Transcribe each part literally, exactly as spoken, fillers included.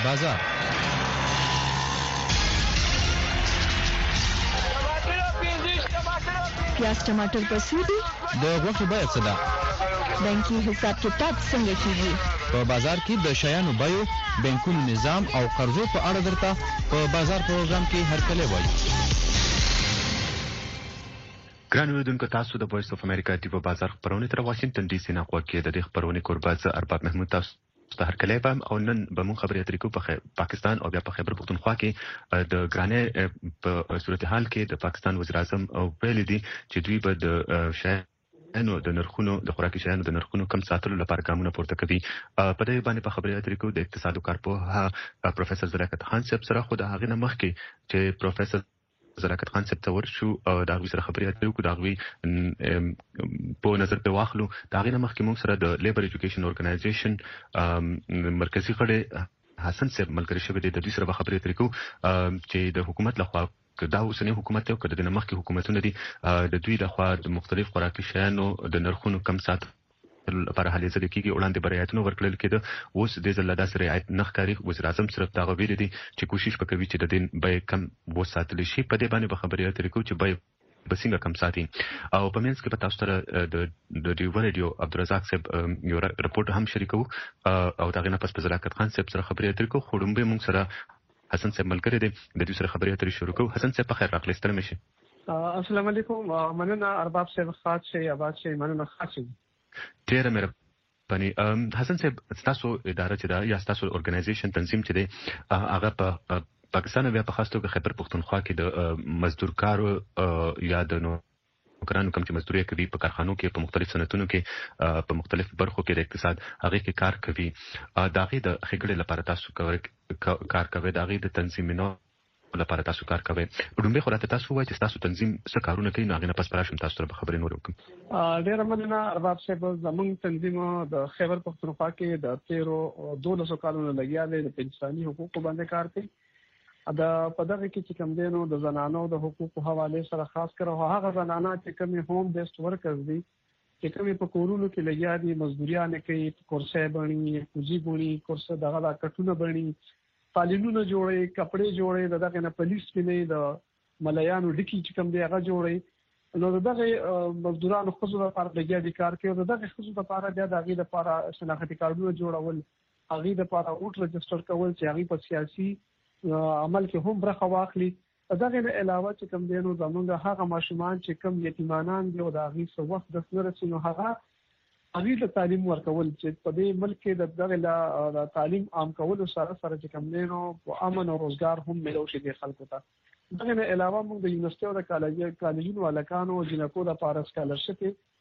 بازار. پیاز ټماټر په څو دي؟ د غوښې بیه څه ده؟ بانکي حساب کتاب څنګه کیږي؟ په بازار کې د شیانو بیو، بانکونو نظام او قرضو په اړه درته په بازار پروګرام کې هرکلی وایي. ګران اوریدونکو، تاسو د وایس اف امریکا ټي وي بازار خبرونه تر واشنگټن ډي سي نه غوږی د دې خبرونه کوربه زه ارباب محمود تاسو ته هرکلی وایم. او نن به موږ خبرې اترې کوو په پاکستان او بیا په خیبر پختونخوا کې د ګرانې په صورتحال کې د پاکستان وزیر اعظم ویل دي چې دوی به د شیانو د نرخونو د خوراکي شیانو د نرخونو کم ساتلو لپاره ګامونه پورته کوي. په دې باندې په خبرې اترې کوو د اقتصاد او کارپوه پروفیسور زلیاقت خان صاحب سره. خو د هغې نه مخکې چې پروفیسور زلیاقت خان صاحب ته ورشو او د هغوی سره خبرې اترې وکړو، د هغوی په نظر ته واخلو. د هغې نه مخکې موږ سره د لیبر ایجوکیشن ارګنایزیشن مرکزي غړی حسن صاحب ملګری شوی دی. د دوی سره به خبرې اترې کوو چې د حکومت لخوا که دا اوسنی حکومت دی او که د دې نه مخکې حکومتونه دي، د دوی لخوا د مختلف خوراکي شیانو د نرخونو کم ساتلو لپاره هلې ځلې کېږي. وړاندې به رعایتونه ورکړل کېده، اوس دې ځل له داسې رعایت نه ښکاري. وزیر اعظم صرف دا ویلي دي چې کوشش به کوي چې د دې بیې کم وساتلی شي. په دې باندې به خبرې اترې کوو چې بیې به څنګه کم ساتي. او په منځ کې به تاسو سره د ډیو ریډیو عبدالرزاق صاحب یو رپورټ هم شریکوو او د هغې نه پس په زلیاقت خان صاحب سره خبرې اترې کوو. خو لومبی موږ سره حسن صاحب ملګری دی، د دوی سره خبرې اترې شروع کوو. حسن صاحب په خیر راغلی، ستړی مه شئ. السلام علیکم. مننه ارباب صاحب، خاص شئ، آباد شئ. مننه، خاص شئ. ډېره مهرباني. حسن صاحب، ستاسو اداره چې ده یا ستاسو ارګنایزیشن تنظیم چې دی هغه په پاکستان او بیا په خاص توګه خیبر پختونخوا کې د مزدورکارو یا د نوکرانو کوم چې مزدوري کوي په کارخانو کې، په مختلف صنعتونو کې، په مختلفو برخو کې د اقتصاد هغې کې کار کوي، د هغې د ښېګړې لپاره تاسو کار کوئ، د هغې د تنظیمونو لپاره تاسو کار کوئ. لومړی خو راته تاسو ووایئ چې ستاسو تنظیم څه کارونه کوي، نو هغې نه پس به راشم تاسو سره به خبرې نورې وکړم. ډېره مننه ارباب صاحب. زموږ تنظیم د خیبر پختونخوا کې د تېرو دولسو کالونو لګیا دی، د انساني حقوقو باندې کار کوي. دا په دغه کې چې کوم دی نو د زنانو د حقوقو حوالې سره خاص کر هغه زنانه چې کومې هوم بیسډ ورکرز دي، چې کومې په کورونو کې لګیا دي، مزدوریانې کوي، کورسۍ بڼي، کوجي بڼي، کورسه دغه دا کټونه بڼي، قالینونه جوړوي، کپړې جوړوي، د دغه نه پولیس کې د ملایانو ډکي چې کوم دی هغه جوړوي. نو د دغه مزدورانو ښځو لپاره لګیا دي کار کوي. د دغه ښځو لپاره بیا د هغې لپاره شناختي کارډونه جوړول، هغې لپاره ووټ رجسټر کول چې هغې په سیاسي عمل کې هم برخه واخلي. دغه نه علاوه چې کوم دی نو زموږ هغه ماشومان چې کوم یتیمانان دي او د هغې څه وخت دس نه رسي، نو هغه هغې ته تعلیم ورکول چې په دې ملک کې د دغه د تعلیم عام کولو سره سره چې کوم دی نو امن او روزګار هم میلو شي دې خلکو ته. دغه نه علاوه موږ د یونیورسټي او د کالجونو هلکانو او جنکو لپاره سکالرشپ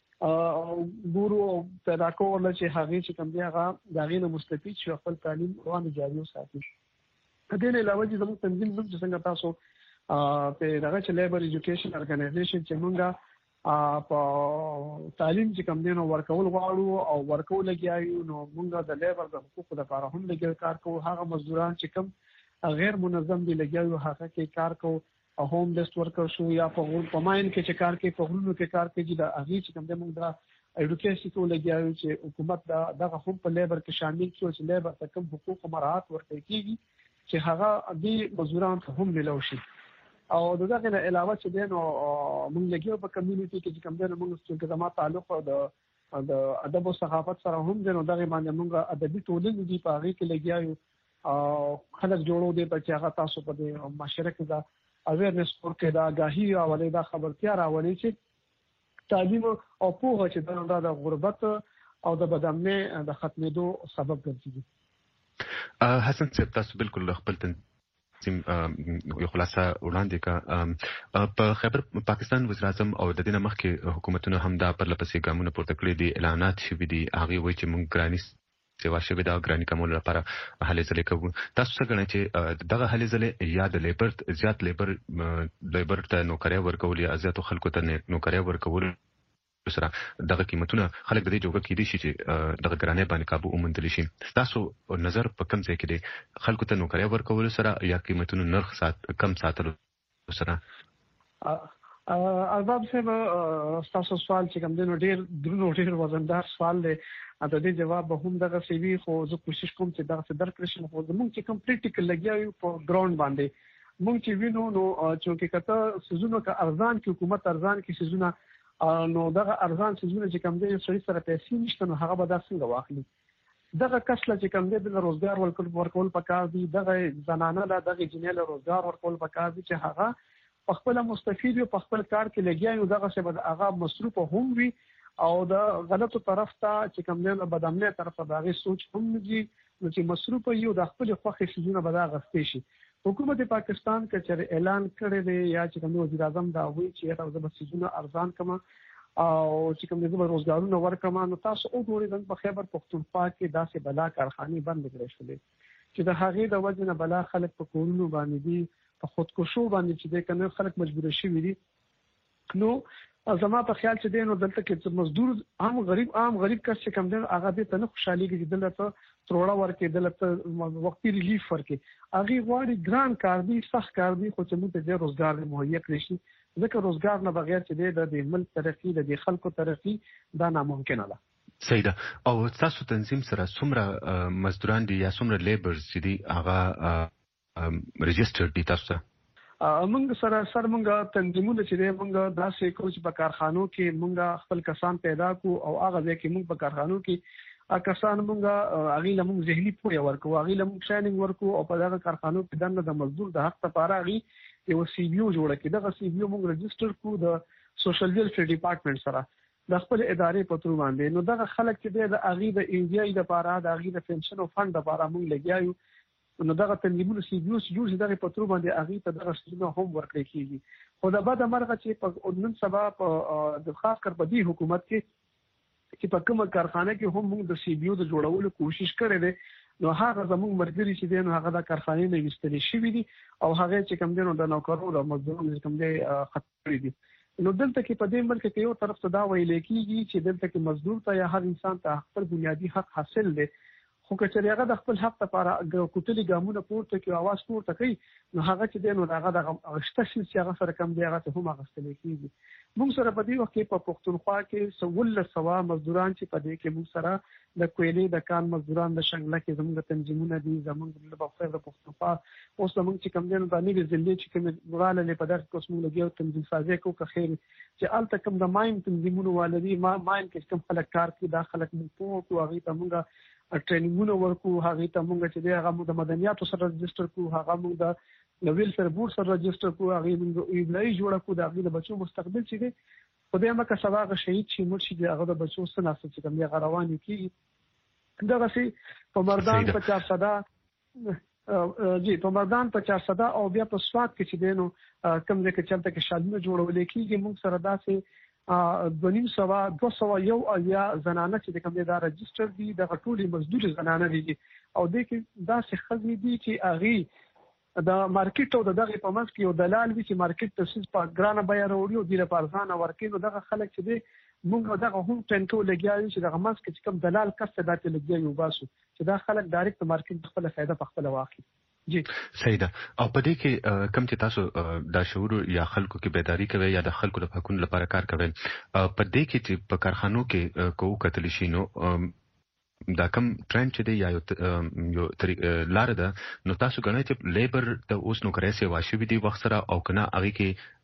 ګورو او پیدا کول چې هغې چې کوم دی هغه د هغې نه مستفید شي، خپل تعلیم روان جاري وساتي. دې نه علاوه چې زموږ تنظیم نوم چې څنګه تاسو په دغه چې لیبر ایجوکیشن ارګنایزیشن چې موږ په تعلیم چې کوم دی نو ورکول غواړو او ورکول لګیا یو، نو موږ د لیبر د حقوقو لپاره هم لګیا کار کوو. هغه مزدوران چې کوم غیر منظم دي لګیا یو، هغه کې کار کوو. هوم بیسډ ورکر شو یا په ماین کې چې کار کوي، په غرونو کې کار کوي، د هغې چې کوم دی موږ دا ایډوکیشن کې لګیا یو چې حکومت دغه هم په لیبر کې شامل کړي چې لیبر ته کوم حقوق مراعات ورکړي کېږي چې هغه دې مزدوران ته هم ملو شي. او دغه نه علاوه چې دی نو موږ لګیو په کمیونټي کې چې کوم دی نو موږ چې زما تعلق د د ادب او ثقافت سره هم دی، نو دغه باندې موږ ادبي ټولنې دي په هغې کې لګیا یو او خلک جوړو دی چې هغه تاسو په دې معاشره کې دا اویرنس ورکړي، دا آګاهي راولي، دا خبرتیا راولي چې تعلیم او پوهه چې دا د غربت او د بدامنۍ د ختمېدو سبب ګرځي. حسن صاحب، تاسو بالکل خپل تنظیم یو خلاصه وړاندې کا. په خیبر پاکستان وزیر اعظم او د دې نه مخکې حکومتونو هم دا پرله پسې ګامونه پورته کړي دي، اعلانات شوي دي. هغې وایي چې موږ ګراني سیوا شوې ده، ګراني کمولو لپاره هلې ځلې کوو. تاسو څه ګڼئ چې دغه هلې ځلې یا د لیبر زیات لیبر لیبر ته نوکرۍ ورکول یا زیاتو خلکو ته نوکرۍ ورکول سره دغه قیمتونه خلک د دې جوګه کېدی شي چې دغه ګرانۍ باندې قابو وموندلی شي؟ ستاسو نظر په کوم ځای کې دی؟ خلکو ته نوکرۍ ورکولو سره یا قیمتونو نرخ سات کم ساتلو سره؟ ارباب صاحب تاسو سوال چې کوم دنو ډیر درنو ډیر وزندار سوال دی اته دې جواب به هم دغه سی وی خو زه کوشش کوم چې دغه درکړم خو زموږ چې کوم پریکټیکل لګیاو په ګراوند باندې مونږ چې وینو نو چې کته سيزونو کا ارزان کې حکومت ارزان کې سيزونه نو دغه ارزان سيزونه چې کوم دي سړي سره پیسې نشته نو هغه به دا څنګه واخلي دغه کسله چې کوم دي د روزګار ورکول ورکول پکار دي دغه زنانه لا دغه جنیل روزګار ورکول پکار دي چې هغه په خپل مستفید او په خپل کار کې لګیاو دغه څه به هغه مصروف هم وي او د غلطو طرف ته چې کوم نه بدامنه طرف ته دغه سوچ هم نږي نو چې مصروف یو د خپل خوخي سيزونه به دا غستې شي حکومت پاکستان کچر اعلان کړی دی یا چې کوم وزیر اعظم دا وایي چې دا د سيزونه ارزان کما او چې کوم د روزګارونو ورکما نو تاسو وګورئ د خیبر پختونخوا کې داسې بلا کارخانه بند کړې شولې چې د هغې د وجه نه بلا خلک په کورونو باندې دي په خودکشو باندې چې د کنه خلک مجبور شي وي نو زما په خیال چې دینو دلته کې مزدور عام غریب عام غریب کس چې کم دین هغه دې ته نه خوشحالي کې دلته تروړه ورکې دلته وقتی ریلیف ورکې هغه غواړي ګران کار دی سخت کار دی خو چې موږ ته روزګار مهیا کړی شي ځکه روزګار نه بغیر چې د ملک ترقی د خلکو ترقی دا ناممکن ده سیده او تاسو تنظیم سره څومره مزدوران دي یا څومره لیبرز دي هغه ريجستر دي تاسو موږ سره سر موږ تنظیمونه چې موږ داسې کوم چې په کارخانو کې موږ خپل کسان پیدا کو او هغه ځکه موږ په کارخانو کې ا کسان موږ اغي لمون ذهني پوهه ورکو اغي لمون شاینینګ ورکو او په دغه کارخانو کې دنه د مزدور د حق لپاره اغي یو سی بي او جوړ کړي دغه سی بي او موږ ريجستر کو د سوشل ویلفیر ډپارټمنټ سره د خپل ادارې په تور باندې نو دغه خلک چې د اغي د انډیا د لپاره د اغي د پنشن او فند لپاره موږ لګیایو نو دغه تنظیمونه سی بي او جوړ شي دغه په تور باندې اغي ته دغه څه هم ورکړي کیږي خو د بعد مرغه چې په نن سبا په د خاص کر په دې حکومت کې چې په کومه کارخانه کې هم موږ د سی بي او د جوړولو کوشش کړې ده نو هغه زموږ مرګري چې دین هغه د کارخانې نه وستل شي وي او هغه چې کوم دینو د نوکرو د مزدورانو کوم دی خطر دي نو دلته کې په دې ملک کې یو طرف ته دا ویل کېږي چې دلته کې مزدور ته یا هر انسان ته خپل بنیادی حق حاصل دی خو کچې هغه د خپل حق لپاره کوټلي ګامونه پورته کوي आवाज پورته کوي نو هغه چې دین هغه د غشته شي چې هغه سره کم دی هغه ته هم غستل کېږي موږ سره په دې وخت کې په پښتونخوا کې سول سوا مزدوران چې په دې کې موږ سره د کویلې د کان مزدوران د شنګله کې زموږ تنظیمونه دي زموږ د بخیر د پښتونخوا اوس زموږ چې کم دین باندې د ضلع چې کوم مراله په دغه کوم لګیو تنظیم سازي کو که خیر چې الته کوم د ماین تنظیمونه والدي ما ماین کې کوم خلک کار کوي دا خلک موږ کو هغه ته موږ ټرینینګونه ورکو هغه ته موږ چې هغه د مدنیاتو سره رجستر کو هغه موږ د نویل سره بورډ سره رجستر کو هغه موږ ایبلای جوړ کو د هغه د بچو مستقبل چې دی خدای مکه سبا غ شهید شي مرشي هغه د بچو سره چې کوم هغه روان کی دغه سي په مردان په چار صدا جی په مردان په چار صدا او بیا په سواد کې چې دینو کم ځکه چلته کې شادونه جوړول کېږي موږ سره داسې دونیم سوا دو سوا یو یا زنانه چې د کوم دا رجستر دي د ټولي مزدور زنانه دي او د کې دا څه خزي دي چې اغي د مارکیټ او دغه په منځ کې یو دلال وي چې مارکیټ تاسیس په ګرانه بیا وروړي او د لپاره ورکې نو دغه خلک چې دي موږ دغه هم ټنټو لګیایو چې دغه منځ کې کوم دلال کسته داتې لګیایو باسو چې دا خلک ډایرکټ مارکیټ خپل فائدہ په خپل واخلي جی سیده او په دې کې کم چې تاسو د شعور یا خلکو کې بیداری کوي یا د خلکو د حقوقو لپاره کار کوي په دې کې چې په کارخانو کې کو کتل شي نو دا کم ټرند چې دی یا یو لار ده نو تاسو غواړئ چې لیبر د اوس نو کرے سي واشي دي وخت سره او کنه هغه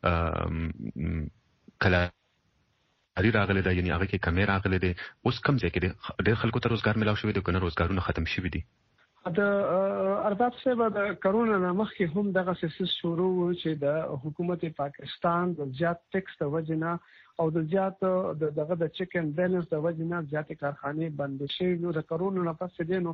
کې کله اړ راغله دا یعنی هغه کې کیمرا راغله دي اوس کم ځای کې د خلکو ته روزګار ملاو شوی دي کنه روزګارونه ختم شوی دي د ارباب صاحب د کرونا نه مخکې هم دغه سیس شروع چې د حکومت پاکستان د زیات ټیکس د وجنه او د زیات دغه د چیک اند بیلنس د وجنه زیات کارخانه بند شي نو د کرونا نه پس دینو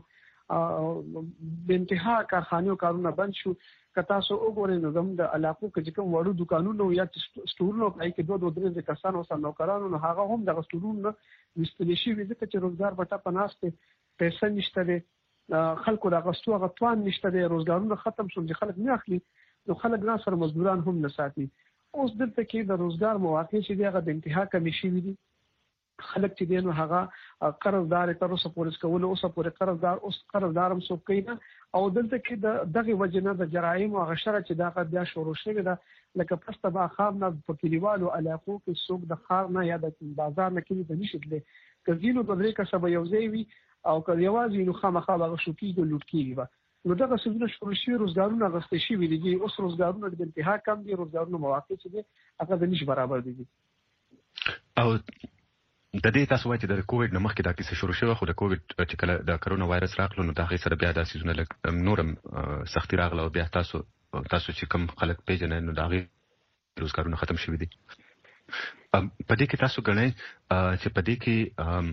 د انتها کارخانو کارونه بند شو کتا سو وګورئ نو زم د علاقو کې کوم وړو دکانونو یا سټورونو پای کې دوه دوه درې کسانو سره نوکرانو نو هغه هم د سټورونو وستل شي وځي چې روزګار بټا پناسته پیسې نشته خلکو د غستو غتوان نشته د روزګارونو ختم شول چې خلک نه اخلي نو خلک نه سره مزدوران هم نه ساتي اوس دلته کې د روزګار مواقع چې دغه د انتها کمی شي وي خلک چې دینو هغه قرضدار تر اوسه پولیس کول اوسه پورې قرضدار اوس قرضدارم سو کینا او دلته کې د دغه وجنه د جرایم او غشره چې دغه بیا شروع شوه د لکه پسته با خام نه په کلیوالو علاقو کې څوک د خار نه یا د بازار نه کې د نشي که زینو د درې کسبه یو ځای وي او که یوازې نو خامخا به شوکیږي لوټ کیږي نو دغه څه د شورشي روزګارونه غستې شي ویلي دي اوس روزګارونه د انتها کم دي روزګارونه مواقع چې دي هغه د نش برابر دي او د دې تاسو وایي چې د کووډ نه مخکې دا کیسه شروع شوه خو د کووډ چې کله د کرونا وایرس راغلو نو دا غي سره بیا د سيزونه لک نورم سختي راغله او بیا تاسو تاسو چې کوم خلک پیژنې نو دا غي روزګارونه ختم شوي دي په دې کې تاسو غنئ چې په دې کې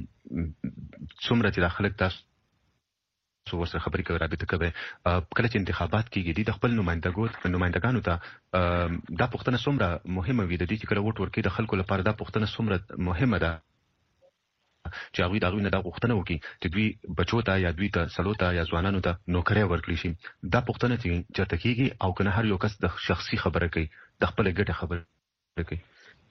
څومره چې داخله تاسو سو ورسره خبرې کوي رابطه کوي کله چې انتخابات کیږي د خپل نمائندګانو نمائندګانو ته دا پوښتنه څومره مهمه وي د دې چې کله ووټ ورکړي د خلکو لپاره دا پوښتنه څومره مهمه ده چې هغه د هغه نه دا غوښتنه وکړي چې دوی بچو ته یا دوی ته سلو ته یا ځوانانو ته نوکری ورکړي شي دا پوښتنه چې چرته کیږي او کنه هر یو کس د شخصي خبره کوي د خپل ګټه خبره کوي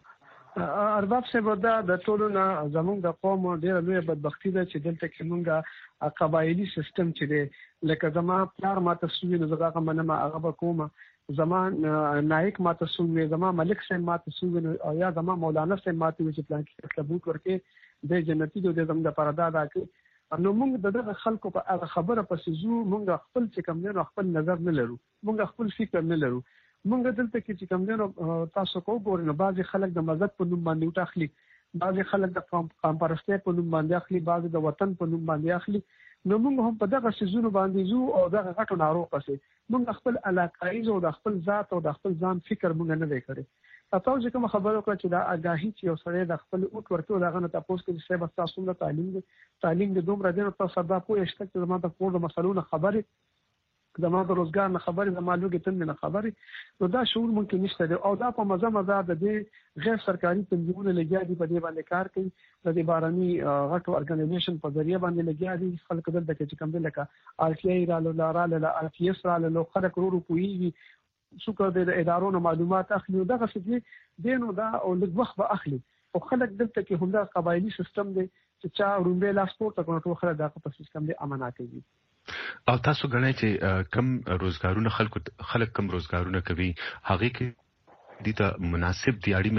ارباب صاحب دا د ټولو نه زموږ د قوم ډیره لوی بدبختی ده چې دلته کې موږ قبایلی سیستم چې دی لکه زما پلار ما تسوی نه زغه منما هغه به کومه زمان نایک ما تسوی زما ملک صاحب ما تسوی او یا زما مولانا صاحب ما تسوی چې پلان کې ثبوت ورکې د جنتی د زموږ د پردا دا کې نو موږ د دغه خلکو په هغه خبره پسې زو موږ خپل چې کوم نه خپل نظر نه لرو موږ خپل فکر نه لرو موږ دلته کې چې کوم نه تاسو کو ګورئ نو بعضي خلک د مذهب په نوم باندې وټاخلي بعضي خلک د قوم پرسته په نوم باندې اخلي بعضي د وطن په نوم باندې اخلي نو موږ هم په دغه سيزونو باندې زو او دغه غټو ناروغ پسې موږ خپل علاقایي او د خپل ذات او د خپل ځان فکر موږ نه وکړي تاسو چې کوم خبرو کړ چې دا آگاهي چې یو سره د خپل اوټ ورته دا غنه تاسو کې چې بس تاسو د تعلیم دی تعلیم د دومره دینه تاسو دا پوه شته چې زموږ د کور د مسلونو خبره زموږ د روزګار نه خبره زموږ لوګي تند نه خبره نو دا شعور ممکن نشته دی او دا په مزه مزه د دې غیر سرکاري تنظیمونو لګیا دي په دې باندې کار کوي د دې باراني غټو ارګنایزیشن په ذریعہ باندې لګیا دي خلک دلته چې کوم لکه آر ټي آی را لاله لاله آر ټي اس را لاله خلک ورو پوي څوک د ادارو معلومات اخلي دغه څه دي نو دا او لږ وخت به اخلي او خلک دلته کې هم دا قبایلی سیستم دی چې چا رومبه لاس پورته کوي ټول خلک دا په سیستم دی امانات کوي او تاسو غواړئ چې کم روزګارونه خلکو خلک کم روزګارونه کوي هغه کې د ته مناسب دیاړي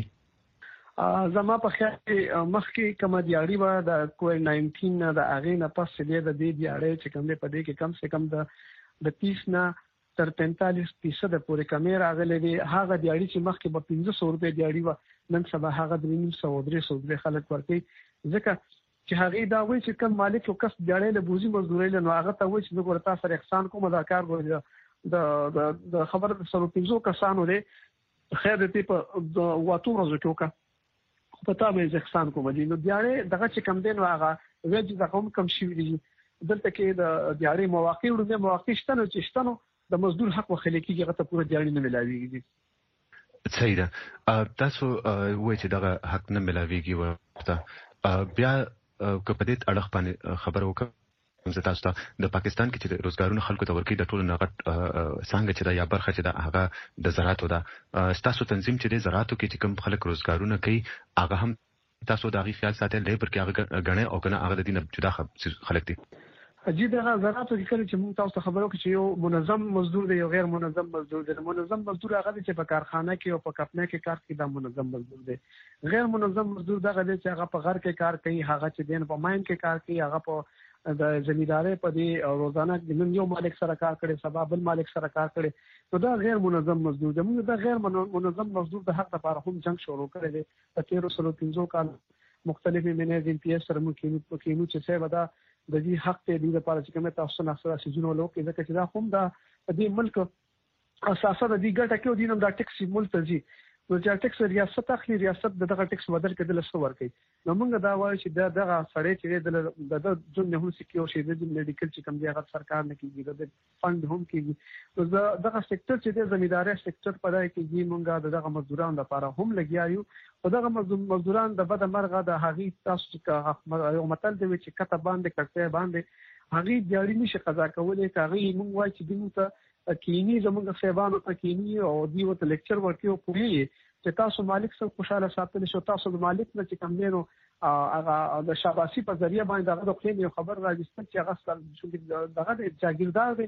ملاويږي زما په خیال مخکې کوم دیاړي و د کووډ ناینټین د اغه نه پس دې د دې دیاړي چې کوم په دې کې کم سے کم د د تیس نه تر پینتالیس فیصد پورې کمې راغلي دي هغه دیاړي چې مخکې په پنځه سوه روپۍ دیاړي و نن سبا هغه درې نیم سوه درې سوه خلک ورکوي ځکه چې هغه دا وایي چې کوم مالک او کس دیاړي له بوزي مزدوري له نو هغه ته وایي چې موږ ورته سره احسان کوم دا کار کوي د د خبره د سره پنځو کسانو دی خیر دې په د واتو ورځو کې وکړه په تا مې احسان کوم دي نو دیاړي دغه چې کم دین واغه وځي دا کوم کم شي دي دلته کې د دیاړي مواقع ورته مواقع شته نو چې شته نو د مزدور حق وخلې کېږي هغه ته پوره دیاړي نه ملاويږي صحیح ده تاسو وایي چې دغه حق نه ملاويږي ورته بیا که په دې اړه باندې خبرو وکړم زه تاسو ته د پاکستان کې چې روزګارونه خلکو ته ورکړي د ټولو نغټ څنګه چې دا یا برخه چې دا هغه د زراعتو ده تاسو تنظیم چې د زراعتو کې چې کوم خلک روزګارونه کوي هغه هم تاسو د هغه خیال ساتل لیبر کې هغه غنه او کنه هغه د دینه جدا خلک دي اجي دغه زراعتو کې کله چې موږ تاسو ته خبرو کې چې یو منظم مزدور دی یو غیر منظم مزدور دی منظم مزدور هغه چې په کارخانه کې او په کپنه کې کار کوي دا منظم مزدور دی غیر منظم مزدور دغه دی چې هغه په غر کې کار کوي هغه چې دین په ماین کې کار کوي هغه په د زمینداري په دې روزانه د نن یو مالک سره کار کوي سبا بل مالک سره کار کوي نو دا غیر منظم مزدور دی موږ دا غیر منظم مزدور د حق لپاره هم جنگ شروع کړی دی په تیرو سلو پنځو کال مختلفې منځ ان پی اس سره موږ کې کې نو چې څه ودا د دې حق ته د لپاره چې کومه تاسو نه سره سيزونه لوکي ځکه چې دا هم دا د ملک اساسه د دې ګټه کې دینم دا ټیکس ملتزي نو چې ټیکس ریاست اخلي ریاست دغه ټیکس بدل کېدل څه ورکي نو موږ دا وایو چې دا دغه سړی چې د د نه هم سکیو شي د میډیکل چې کوم دی هغه سرکار نه کیږي د فند هم کیږي نو دغه سېکټر چې د زمینداري سېکټر پدای کېږي موږ دغه مزدورانو لپاره هم لګیایو او دغه مزدوران د بد مرغه د هغي تاسو چې یو متل دی چې کته باندې کټه باندې هغي دیاړي نشي قضا کولای کاغي موږ وایو چې دغه کینی زموږ سیبانو ته کینی او دیو ته لیکچر ورکیو پوری چې تاسو مالک سره خوشاله ساتل شو تاسو د مالک نه چې کم دینو هغه د شاباسي په ذریعہ باندې دغه خپل یو خبر راځي چې هغه دغه د جاګیردار دی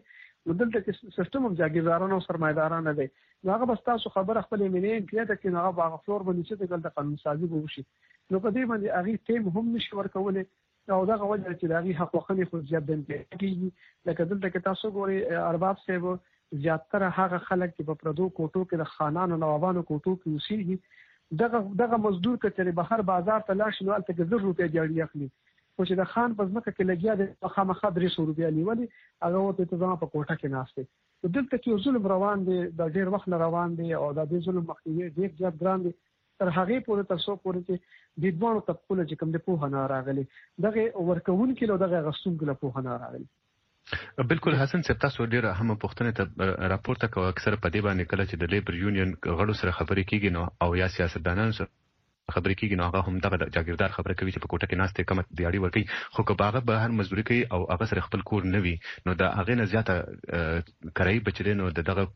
نو دلته کې سیستم هم جاګیردارانو او سرمایدارانو دی. هغه بس تاسو خبره خپل منین کړه چې هغه باغ فلور باندې چې دلته قانون سازي وشي. نو په دې باندې هغه ټیم هم نشي ورکولای او دا غوډه چې داغي حق وخني خو زیات دن کېږي. لکه دلته کې تاسو ګوري ارباب صاحب زیاتره هغه خلک چې په پردو کوټو کې د خانانو نوابانو کوټو کې اوسېږي دغه دغه مزدور کچري بهر بازار ته لاړ شي نو الته کې زر روپیا جوړي اخلي خو چې د خان په ځمکه کې لګیا د خامخا درې سوه روپیا نیولي هغه ورته ته ځما په کوټه کې ناشته. دلته کې ظلم روان دی د ډیر وخت روان دی او د دې ظلم مخنیوي ډیر زیات ګران دی تر هغه پورې تر څو پورې چې د دوه طبقو چې کوم د پوهه نه راغلي دغه ورکون کې دغه غسون کې پوهه نه راغلي. بالکل حسن صاحب تاسو ډیر هم پوښتنه ته راپورته کوي اکثر په دې باندې کله چې د لیبر یونین غړو سره خبرې کیږي نو او یا سیاستدانانو سره خبرې کیږي نو هغه هم دغه جاګیردار خبره کوي چې په کوټه کې ناشته کم دیاړي ورکي خو که هغه به هر مزدوري کوي او هغه سره خپل کور نه وي نو دا هغه نه زیاته کرای بچره نو دغه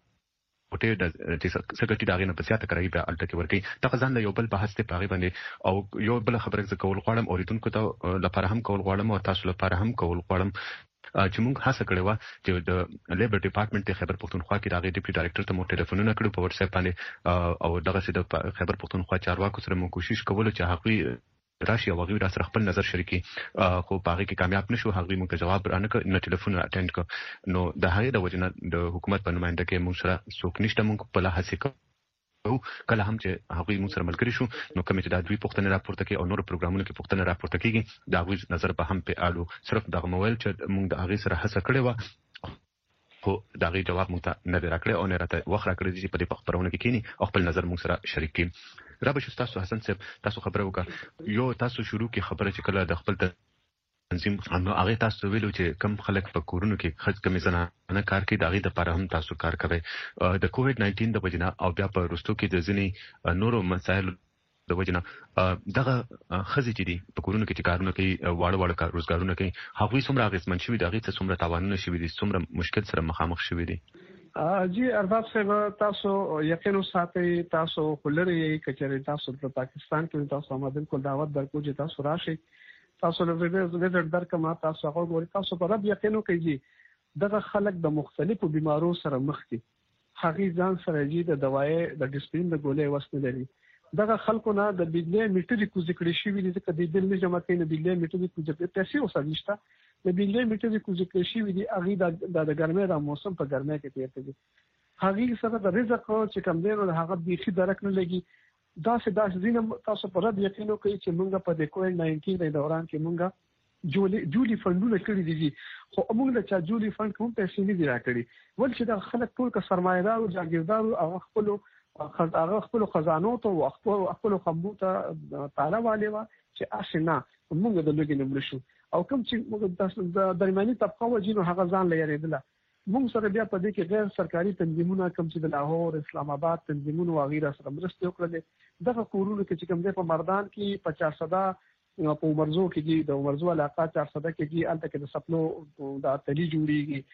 کوټه د سګټي داغه نه پسیاته کوي به الټه کې ورکی دا ځان له یو بل بحث ته پاغي باندې او یو بل خبره ز کول غواړم اوریدونکو ته لپاره هم کول غواړم او تاسو لپاره هم کول غواړم چې موږ هڅه کړې و چې د لیبر ډپارټمنټ ته خیبر پختونخوا کې راغی ډیپټي ډایریکټر ته مو ټلیفونونه کړو په واتس اپ باندې او دغه سره د خیبر پختونخوا چارواکو سره مو کوشش کوله چې هغه راشي او هغه را سره خپل نظر شریکي خو پاغي کې کامیاب نشو هغه موږ جواب رانه ک نه ټلیفون اټینډ ک نو د هغه د وجنه د حکومت په نمائنده کې موږ سره څوک نشته موږ په لحاظ او کله هم چې هغه موږ سره ملګری شو نو کوم چې د دوی پښتنه راپورته کې او نور پروګرامونو کې پښتنه راپورته کېږي دا غوښ نظر به هم په الو صرف دغه موبایل چې موږ د هغه سره هڅه کړې و خو دا غي جواب مونږ ته نه راکړي او نه راته وخت راکړي چې په دې خبرونه کې کینی او خپل نظر موږ سره شریک کړي. را به تاسو حسن صاحب تاسو خبره وکړه یو تاسو شروع کې خبره چې کله د خپل تنظیم نو هغه تاسو ویلو چې کم خلک په کورونو کې خځ کمی زنانه کار کوي دغه د لپاره هم تاسو کار کوي د کووډ نایټین د وجنه او بیا په رستو کې د ځینی نورو مسایل د وجنه دغه خځې چې دي په کورونو کې چې کارونه کوي واړه واړه کار روزګارونه کوي هغه څومره غیسمن شوی دغه څه څومره تاوانونه شوی دي څومره مشکل سره مخامخ شوی دي. جی ارباب صاحب تاسو یقین ساتي تاسو خلری کچري تاسو په پاکستان کې تاسو ما بالکل دعوت درکو چې تاسو راشي تاسو له ویزټ درکمه تاسو هغه ګوري تاسو په رب یقین کوي دغه خلک د مختلفو بیمارو سره مخ دي هغه ځان سره جي د دوايي د ډسپلین د ګولې وسته لري دغه خلکو نه د بجلی میټر کو ذکر شي وي چې د بل نه جمع کین بجلی میټر کو ذکر پیسې وسادشته د بجلی میټر کو ذکر شي وي هغه د ګرمۍ د موسم په ګرمۍ کې تیر دي هغه سره د رزق چې کم دی نو هغه بيخي درک نه لګي دا څه دا ځینې تاسو پر رد یقین کوي چې موږ په د کووډ نایټین د دوران کې موږ جولي جولي فندونه کړی دي خو موږ د چا جولي فند کوم پیسې نه دي راکړي ول چې د خلک ټول کا سرمایدار او جاګیردار او خپل هغه خپل خزانو ته او خپل خمبو ته تعالی والي وا چې اسنه موږ د لګي نه شو او کوم چې موږ د درمیاني طبقه وجینو هغه ځان لريدله موږ سره بیا په دې کې غیر سرکاري تنظیمونه کوم چې د لاهور اسلام آباد تنظیمونه او غیره سره مرسته وکړل دغه کورونه کې چې کوم د په مردان کې پچاس صدا په عمرزو کې د عمرزو علاقه چار صدا کې الته کې د سپلو د اتلی جوړیږي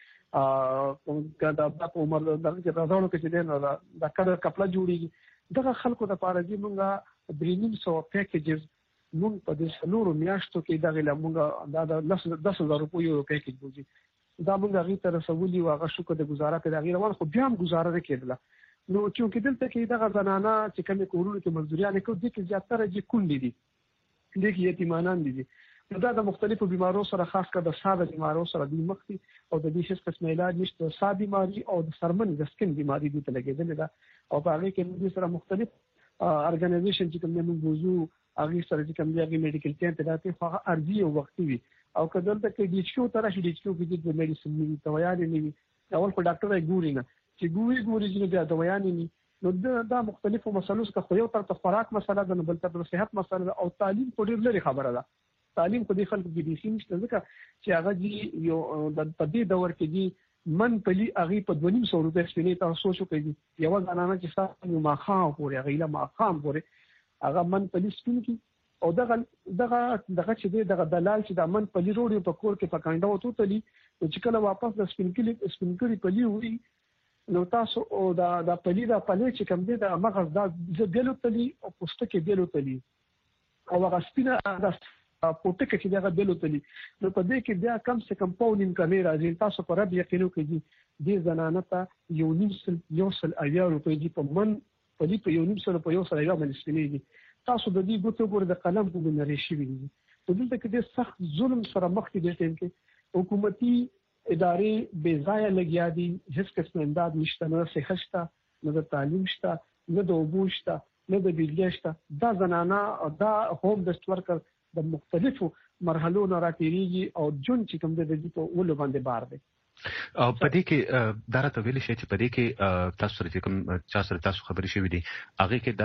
ا دا په عمر دغه راځونو کې چې د د کډر کپلا جوړیږي دغه خلکو د پاره دي مونږه درینیم سو پیکیجز مونږ په دې نورو میاشتو کې دغه لمونږه دا د دس هزار روپیو یو پیکیج بوزي دا مونږه غي تر سوولي واغه شو کې د گزاره کې دغه روان خو بیا هم گزاره نه کېدله نو چې دلته کې دغه زنانه چې کومه کورونه کې مزدوريان کوي د کې زیاتره دي کونډې دي د کې یتیمانان دي نو دا د مختلفو بیمارو سره خاص کر د ساده بیمارو سره د مخ او د دې شخص قسم علاج نشته ساده بیماری او د سرمن د سکن بیماری دي ته لګیدل دا او په هغه کې د سره مختلف ارګنایزیشن چې کوم موږ وضو هغه سره چې کوم دی میډیکل کیمپ ته هغه ارزي او وختي وي او کله ته د چیو تر شي د چیو کې د میډیسن نیو تویان نیو اول په ډاکټر یې ګوري نه چې ګوري ګوري چې بیا دویان نیو نو دا مختلفو مسلو څخه خو یو تر خوراک مسله ده بل تر صحت مسله او تعلیم په ډیر لري خبره ده تعلیم په دې خلکو کې د سیم نشته ځکه چې هغه دی یو د پدې دور کې دی من پلی هغه په دوه نیم سو روپۍ سپینې تاسو شو کوي یو ځانانه چې تاسو ما خام پورې هغه له ما خام پورې هغه من پلی سپین کی او دغه دغه دغه چې دی دغه دلال چې د من پلی روډ په کور کې پکانډه وته تلی چې کله واپس د سپین کلی سپین کلی پلی وي نو تاسو او دا د پلی دا پلی چې کوم دی د مغز دا د بیلو تلی او پوسټ کې بیلو تلی او هغه سپینه پورټه کې دغه بل وتلی نو په دې کې بیا کم څه کم پاونیم کمی راځي تاسو پر رب یقینو کې دې زنانه ته یو نیم سل یو سل اویا روپۍ دی په من په دې په یو نیم سل په یو سل اویا باندې سپینېږي تاسو د دې ګوتو ګور د قلم په بنري شي وي په دې کې د سخت ظلم سره مخ کې دي چې حکومتي ادارې بې ځایه لګیا دي هیڅ قسم امداد نشته نه صحت شته نه د تعلیم شته نه د اوبو شته نه د بجلی شته دا زنانه دا هوم بیسډ ورکر د مختلفو مرحلو نه راتېریږي او جون چې کوم د دې په ولو باندې بار دی او په دې کې دا راته ویل شي چې په دې کې تاسو سره کوم چا سره تاسو خبرې شوې دي هغه کې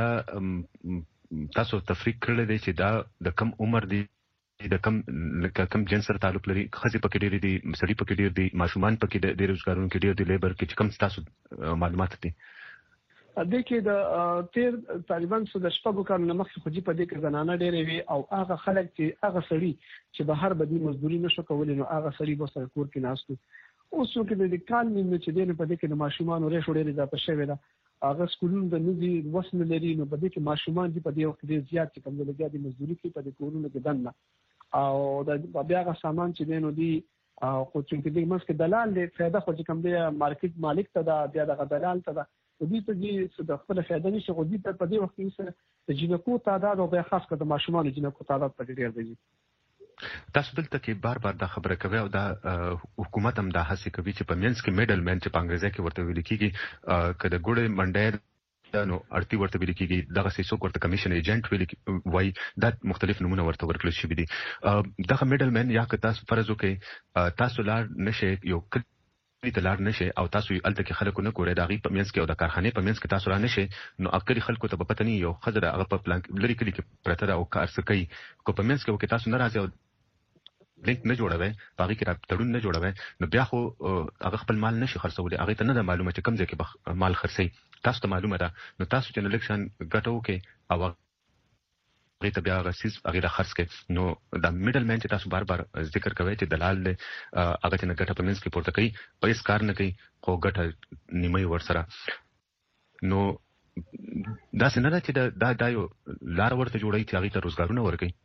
دا تاسو تفریق کړل دي چې دا د کم عمر دی د کم کم جنس سره تعلق لري خزي پکې ډېر دي سړي پکې ډېر دي ماشومان پکې ډېر روزګارونو کې ډېر دي لیبر کې کم تاسو معلومات دي د کې د تیر طالبان سره د شپږو کارونو مخکې خو دې په دې کې زنانه ډېرې وي او هغه خلک چې هغه سړي چې بهر بدی مزدوري نشو کولای نو هغه سړي به سره کور کې ناستو اوس چې د کال نیمه چې دې په دې کې د ماشومان ورې شوړې ده په شوی ده هغه سکولونو د نوزي وسن لري نو په دې کې ماشومان دې په دې وخت ډېر زیات چې کوم د لګیا د مزدوري کې په دې کورونو کې دنه او د بیا هغه سامان چې دینو دی او خو چې دې مسکه دلال دې فایده خو چې کوم دی مارکیټ مالک ته دا بیا د دلال ته دا دې ته دې د خپل فایده نشي خو دې په دې وخت کې سره د جنکو تعداد او بیا خاص کر د ماشومان جنکو تعداد په ډیر دی تاسو دلته کې بار بار دا خبره کوي او دا حکومت هم دا هڅه کوي چې په مینس کې میډل مین چې په انګریزي کې ورته ویل کېږي کله ګوړې منډه نو ارتي ورته ویل کېږي دغه سیسو ورته کمیشن ایجنټ ویل وای دا مختلف نمونه ورته ورکړل شي دي دغه میډل مین یا که تاسو فرض وکړي تاسو لار نشئ یو کلی ته لار نشئ او تاسو الته کې خلکو نه ګورئ دغه په مینس کې او د کارخانه په مینس کې تاسو را نشئ نو اکثر خلکو ته په پته نه یو خزر هغه په پلان لري کلی کې پرته او کار سکی کو په مینس کې تاسو نه راځي لینک نه جوړوي باقي کې راټړون نه جوړوي نو بیا خو هغه خپل مال نشي خرڅولای هغه ته نه معلومه چې کم ځای کې مال خرڅي تاسو ته معلومه ده نو تاسو چې الیکشن ګټو کې او هغه ته بیا غسیز هغه خرڅ کې نو دا میډل مین چې تاسو بار بار ذکر کوي چې دلال له هغه چې نه ګټه په منځ کې پورته کوي په هیڅ کار نه کوي خو ګټه نیمه ورسره نو دا څنګه چې دا دا یو لار ورته جوړي چې هغه ته روزګارونه ورکړي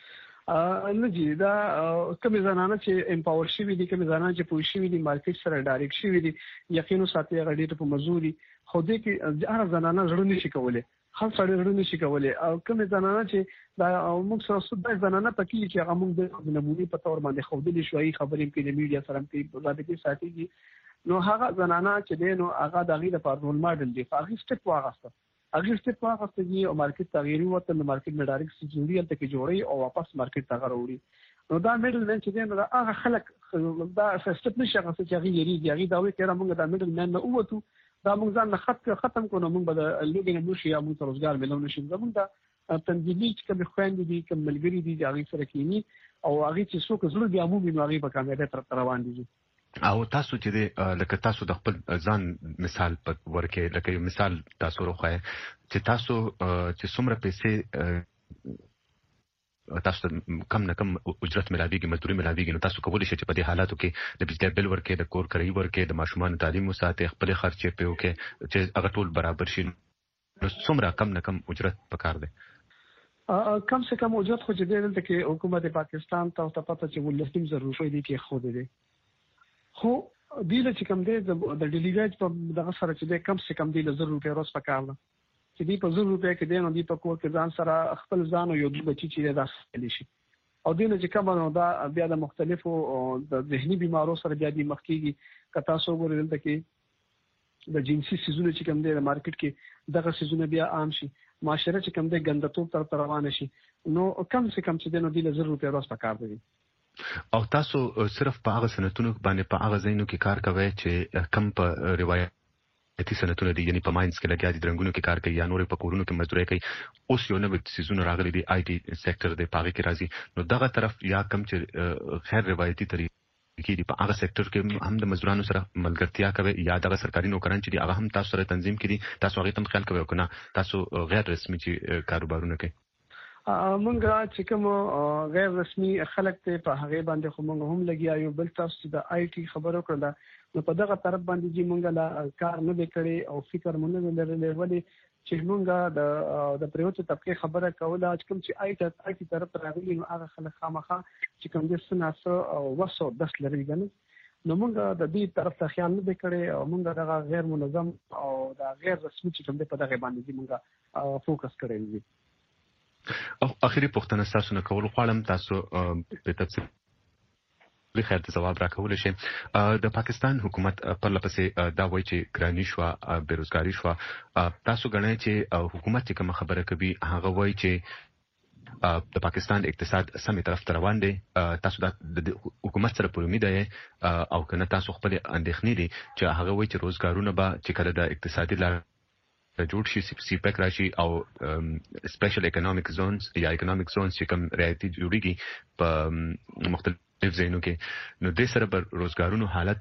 نه جی دا کوم زنانه چې امپاور شي دي کوم زنانه چې پوه شي دي مارکیټ سره ډایرکټ شي دي یقینا ساتي هغه ډېر په مزوري خو دې کې هر زنانه زړه نشي کولای خاص سره زړه نشي کولای او کوم زنانه چې دا موږ سره سود زنانه پکې چې هغه موږ د نمونې په تور باندې خو دې شوي خبرې کې د میډیا سره کې زاده کې ساتي نو هغه زنانه چې دې نو هغه د غیله په رول ماډل دی هغه سټپ واغسته اگر ستې په هغه ستګي او مارکیټ تغییر وته نو مارکیټ نه ډایرکټ سټوري ته کې جوړي او واپس مارکیټ ته غوړي نو دا میډل مین چې دی نو هغه خلک دا سټپ نشي هغه چې هغه یری دی هغه دا وی کړه موږ دا میډل مین نه اوته دا موږ ځان خط ختم کړو موږ به د لوګي نه شي یا موږ روزګار ملو نشي زموږ دا تنظیمي چې کوم خويندې دي کوم ملګری دي هغه سره کینی او هغه چې څوک زړه دی عمومي نو هغه په کامیابی تر روان دي او تاسو چې لکه تاسو د خپل ځان مثال په ورکه لکه مثال تاسو روخه چې تاسو چې څومره پیسې تاسو کم نه کم اجرت ملاويږي مزدوري ملاويږي نو تاسو کولی شئ چې په دې حالاتو کې د بجلی بل ورکه د کور کرایي ورکه د ماشومان تعلیم وساتي خپل خرچې په وکه چې هغه ټول برابر شي نو څومره کم نه کم اجرت پکار دی کم سے کم اجرت خو چې دلته کې حکومت پاکستان ته او پته چې ولستیم ضروري دي کې خو دي خو دیله چې کم دی د ډیلیګیټ په دغه سره چې دی کم څه کم دی له زر روپۍ روز پکارله چې دی په زر روپۍ کې دی نو دی په کور کې ځان سره خپل ځان او یو دوه بچی چې دا سلی شي او دینه چې کوم نو دا بیا د مختلفو د ذهني بیمارو سره بیا د مخکېږي کتا سو ګورل ته کې د جنسي سيزونه چې کم دی د مارکیټ کې دغه سيزونه بیا عام شي معاشره چې کم دی ګندتوب تر روان شي نو کم څه کم چې دی نو دی له زر روپۍ روز پکار دی او تاسو صرف په هغه سنتونو باندې په هغه ځایونو کې کار کوئ چې کم په روایتي سنتونه دي یعنی په ماینز کې لګیا دي درنګونو کې کار کوي یا نور په کورونو کې مزدوري کوي اوس یو نوې سيزونه راغلي دي آی ټي سېکټر دی پاګه کې راځي نو دغه طرف یا کم چې خیر روایتي طریقې دي په هغه سېکټر کې هم د مزدورانو سره ملګرتیا کوي یا دغه سرکاري نوکران چې دي هغه هم تاسو سره تنظیم کړي تاسو هغه تم خیال کوي کنه تاسو غیر رسمي چې کاروبارونه کوي مونږه چې کوم غیر رسمي خلک ته په هغه باندې خو مونږ هم لګیا یو بل تاسو د آی ټي خبرو کړل نو په دغه طرف باندې چې مونږه لا کار نه وکړي او فکر مونږ نه لري ولې چې موږ د د پریوت طبقه خبره کوله چې کوم چې آیت آیت طرف راغلي نو هغه خلک خامخا چې کوم د سناسه وسو دس لري ګنه نو موږ د دې طرف ته خیال نه وکړي او موږ دغه غیر منظم او د غیر رسمي چې کوم په دغه باندې موږ فوکس کړی دی. او اخیری پوښتنه تاسو نه کول غواړم تاسو په تفصیل خیر ته جواب راکول شي. د پاکستان حکومت پر لپسې دا وایي چې ګرانی شو بیروزګاری شو تاسو غواړئ چې حکومت کوم خبره کوي هغه وایي چې د پاکستان اقتصاد سمې طرف ته روان دی تاسو د حکومت سره په امید یې او کنه تاسو خپل اندېښنې دي چې هغه وایي چې روزګارونه به چې کله د اقتصادي لار جوړ شي سی پیک راشي او سپیشل اکونومیک زونز یا اکونومیک زونز چې کوم رعایتي جوړیږي په مختلف ځایونو کې نو د سره پر روزګارونو حالت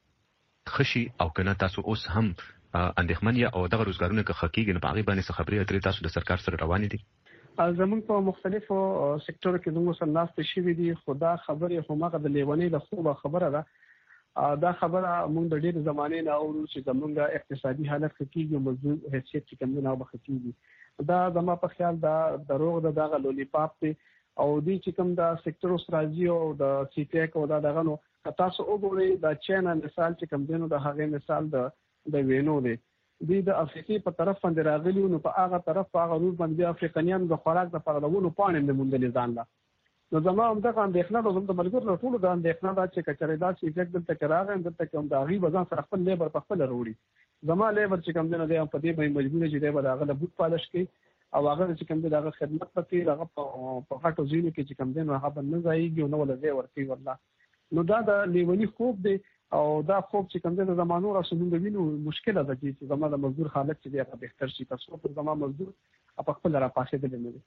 خشي او کنه تاسو اوس هم اندېښمن یا او دغه روزګارونه که حقیقي نه باغی باندې خبرې اترې تاسو د سرکار سره روانې دي. زمون په مختلفو سکتورو کې زموږ سره ناست شي دي خدا خبرې همغه د لیونی له خوبه خبره ده دا خبره موږ د ډېر زمانه نه اورو چې زمونږ اقتصادي حالت خکېږي مزید حیثیت چې کوم نه وبخېږي دا زما په خیال دا دروغ د دغه لولیپاپ دی او دې چې کوم دا سکتور استراتیجی او د سی ټیک او دا دغه نو تاسو وګورئ دا چینا مثال چې کوم دینو د هغه مثال د د وینو دی د افریقي په طرف باندې راغلی نو په هغه طرف هغه روز باندې افریقایان د خوراک د پرلوونو پانې د مونږ ځان لا نو زما هم دا اندېښنه ده زموږ د ملګرو ټول د اندېښنه ده چې کچره دا چې افیکټ دلته کراغه دلته کوم دا غي بزان سره خپل لیبر په خپل وروړي زما لیبر چې کوم دینه دی په دې باندې مجبور چې دی به هغه د بوت پالش کوي او هغه چې کوم دغه خدمت پکې هغه په غټو ځینو کې چې کوم دین هغه بنه ځایږي نو ولې ورته ورلا نو دا د لیونی خوب دی او دا خوب چې کوم د زمانو رسوم د وینو مشکله ده چې زما د مزدور حالت چې هغه بهتر شي تاسو په زما مزدور په خپل را پاسې دي نه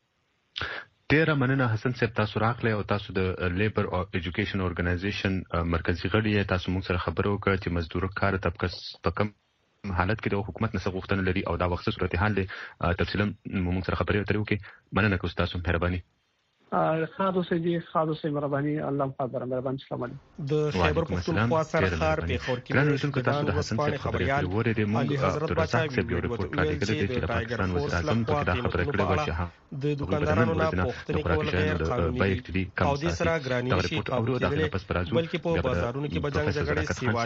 ډیره مننه حسن صاحب تاسو راغلی او تاسو د لیبر او ایجوکیشن اورګنایزیشن مرکزی غړي تاسو موږ سره خبرو وکړه چې مزدور کار طبقه په کم حالت کې د حکومت نسخ غوښتنه لري او دا وخت صورتحال دی تفصیلا موږ سره خبرې اترې وکړي مننه کوم تاسو مهرباني خادو سي دي خادو سي مهرباني الله قدر مهرباني السلام علیکم د خیبر پختونخوا سرخار په خور کې ګرانو ټول تاسو د حسن صاحب خبرې وره دي موږ تر څو چې یو ریپورت کړی دی چې د پاکستان وزیر اعظم په دا خبره کړې و چې د دکاندارانو نه پوښتنه کول غیر قانوني او د سره ګرانی شي او بلکې په بازارونو کې بجنګ جګړې سیوا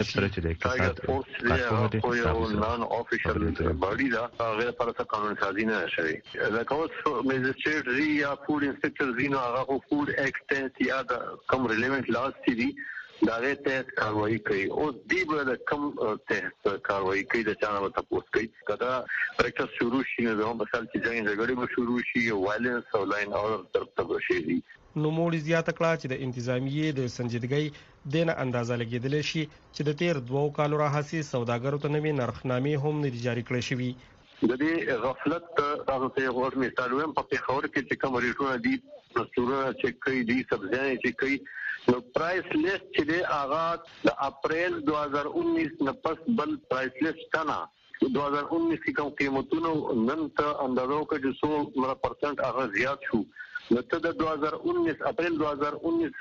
شي دا یو نان افیشل باډي دا غیر پرته قانون سازي نه شوی لکه اوس میجستریټ ری یا فود انسپکټر زینو هغه فود ایکټ یا د کوم ریلیونت لاس دي دا غیر ته کاروایی کوي او دی به کوم ته کاروایی کوي د چانه ته پوسټ کوي کدا پریکټس شروع شي نو مثال چې ځای جګړې به شروع شي او وایلنس او لاین اور طرف ته شي نو موږ زیاته کړه چې د انتظامیې د سنجیدګۍ دنه اندازه لګیدل شي چې د تیر دوه کالو راهسي سوداګرو ته نوې نرخنامې هم نه جاری کړې شوې د دې غفلت تاسو ته غوښ مثال وایم په پیښور کې چې کوم ریټونه دي پروسټورونه چې کوي دي سبزیانې چې کوي نو پرایس لیست چې دی هغه د اپریل دوه هزار انیس نه پس بل پرایس لیست تنا دوه هزار انیس کې کوم قیمتونه نن ته اندازو کې چې څو پرسنټ هغه زیات شو نو ته د دوه هزار انیس اپریل دوه هزار انیس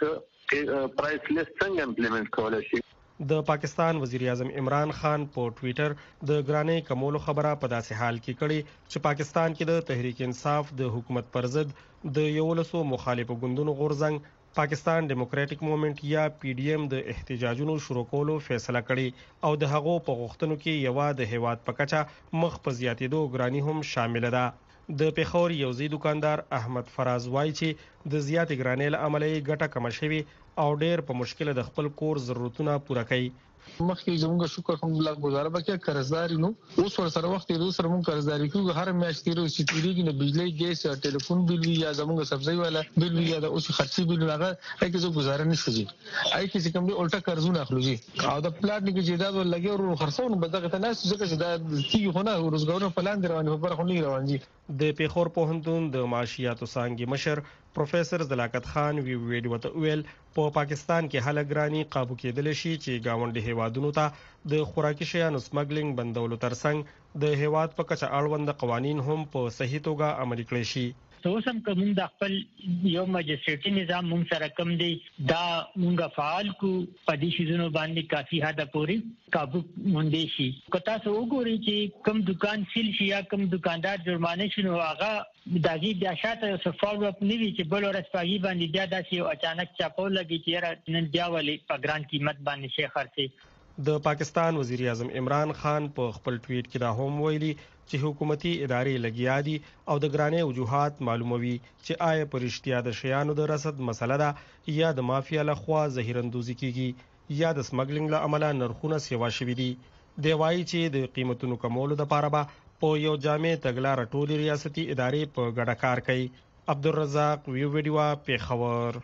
کې پرایس لیست څنګه امپلیمنٹ کولای شي د پاکستان وزیر اعظم عمران خان په ټوئیټر د ګرانې کمولو خبره په داسې حال کې کړي چې پاکستان کې د تحریک انصاف د حکومت پر ضد د یولسو مخالفو ګوندونو غورځنګ پاکستان ډیموکراټک موومېنټ یا پی ډی ایم د احتجاجونو شروع کولو فیصله کړې او د هغو په غوښتنو کې یو د هیواد په کچه مخ په زیاتېدو ګرانی هم شامل ده. د پیښور یو ځای دکاندار احمد فراز وایي چې د زیاتې ګرانۍ له امله یې ګټه کمه شوې او ډېر په مشکل د خپل کور ضرورتونه پوره کوي. مخکې زموږ شکر هم بلک گزاره وکړه قرضداري نو اوس ور سره وخت یې سره مونږ قرضداري کوو هر میاشت تیرو چې تیریږي نه بجلی ګیس ټلیفون بل وی یا زموږ سبزی والا بل وی یا د اوس خرچي بل هغه هیڅ زو گزاره نشي جی اې کې چې کوم دی الټا قرضونه اخلو جی او د پلاټ کې جیداد ول لګي او خرڅون بدغه ته ناس ځکه چې دا کیږي خو نه روزګارونه پلان دی روان په برخه نه روان دي. د پیښور پوهنتون د معاشیاتو څانګې مشر پروفیسور زلاکت خان وی ویډیو ته ویل په پاکستان کې هلګرانی قابو کېدل شي چې گاونډي هیوادونو ته د خوراکي شیانو سمګلینګ بندولو ترڅنګ د هیواد په کچه اړوند قوانين هم په صحیح توګه عملي کړي شي. اوسم کوم د خپل یو مجستریټي نظام مونږ سره کم دی دا مونږه فعال کو پدې شیزونو باندې کافي حد پورې قابو مونږ شي کته سو وګوري چې کم دکان سیل شي یا کم دکاندار جرمانه شنو هغه داږي بیا شاته څه فالو اپ نیوي چې بل ورځ پاګي باندې بیا داسې اچانک چاپو لګي چې نن بیا ولې په ګران قیمت باندې شي خرڅي. د پاکستان وزیر اعظم عمران خان په خپل ټویټ کې دا هم ویلي چې حکومتي ادارې لګیا دي او د ګرانې وجوهات معلوموي چې آیا پرشتیا د شیانو د رصد مسله ده یا د مافیا لخوا زهیراندوزي کیږي یا د سمګلینګ له امله نرخونه سیوا شوي دي. دی وایي چې د قیمتونو کمولو لپاره به په یو جامع تګلاره ټولې ریاستي ادارې په ګډه کار کوي. عبدالرزاق ویو ویډیو پیښور.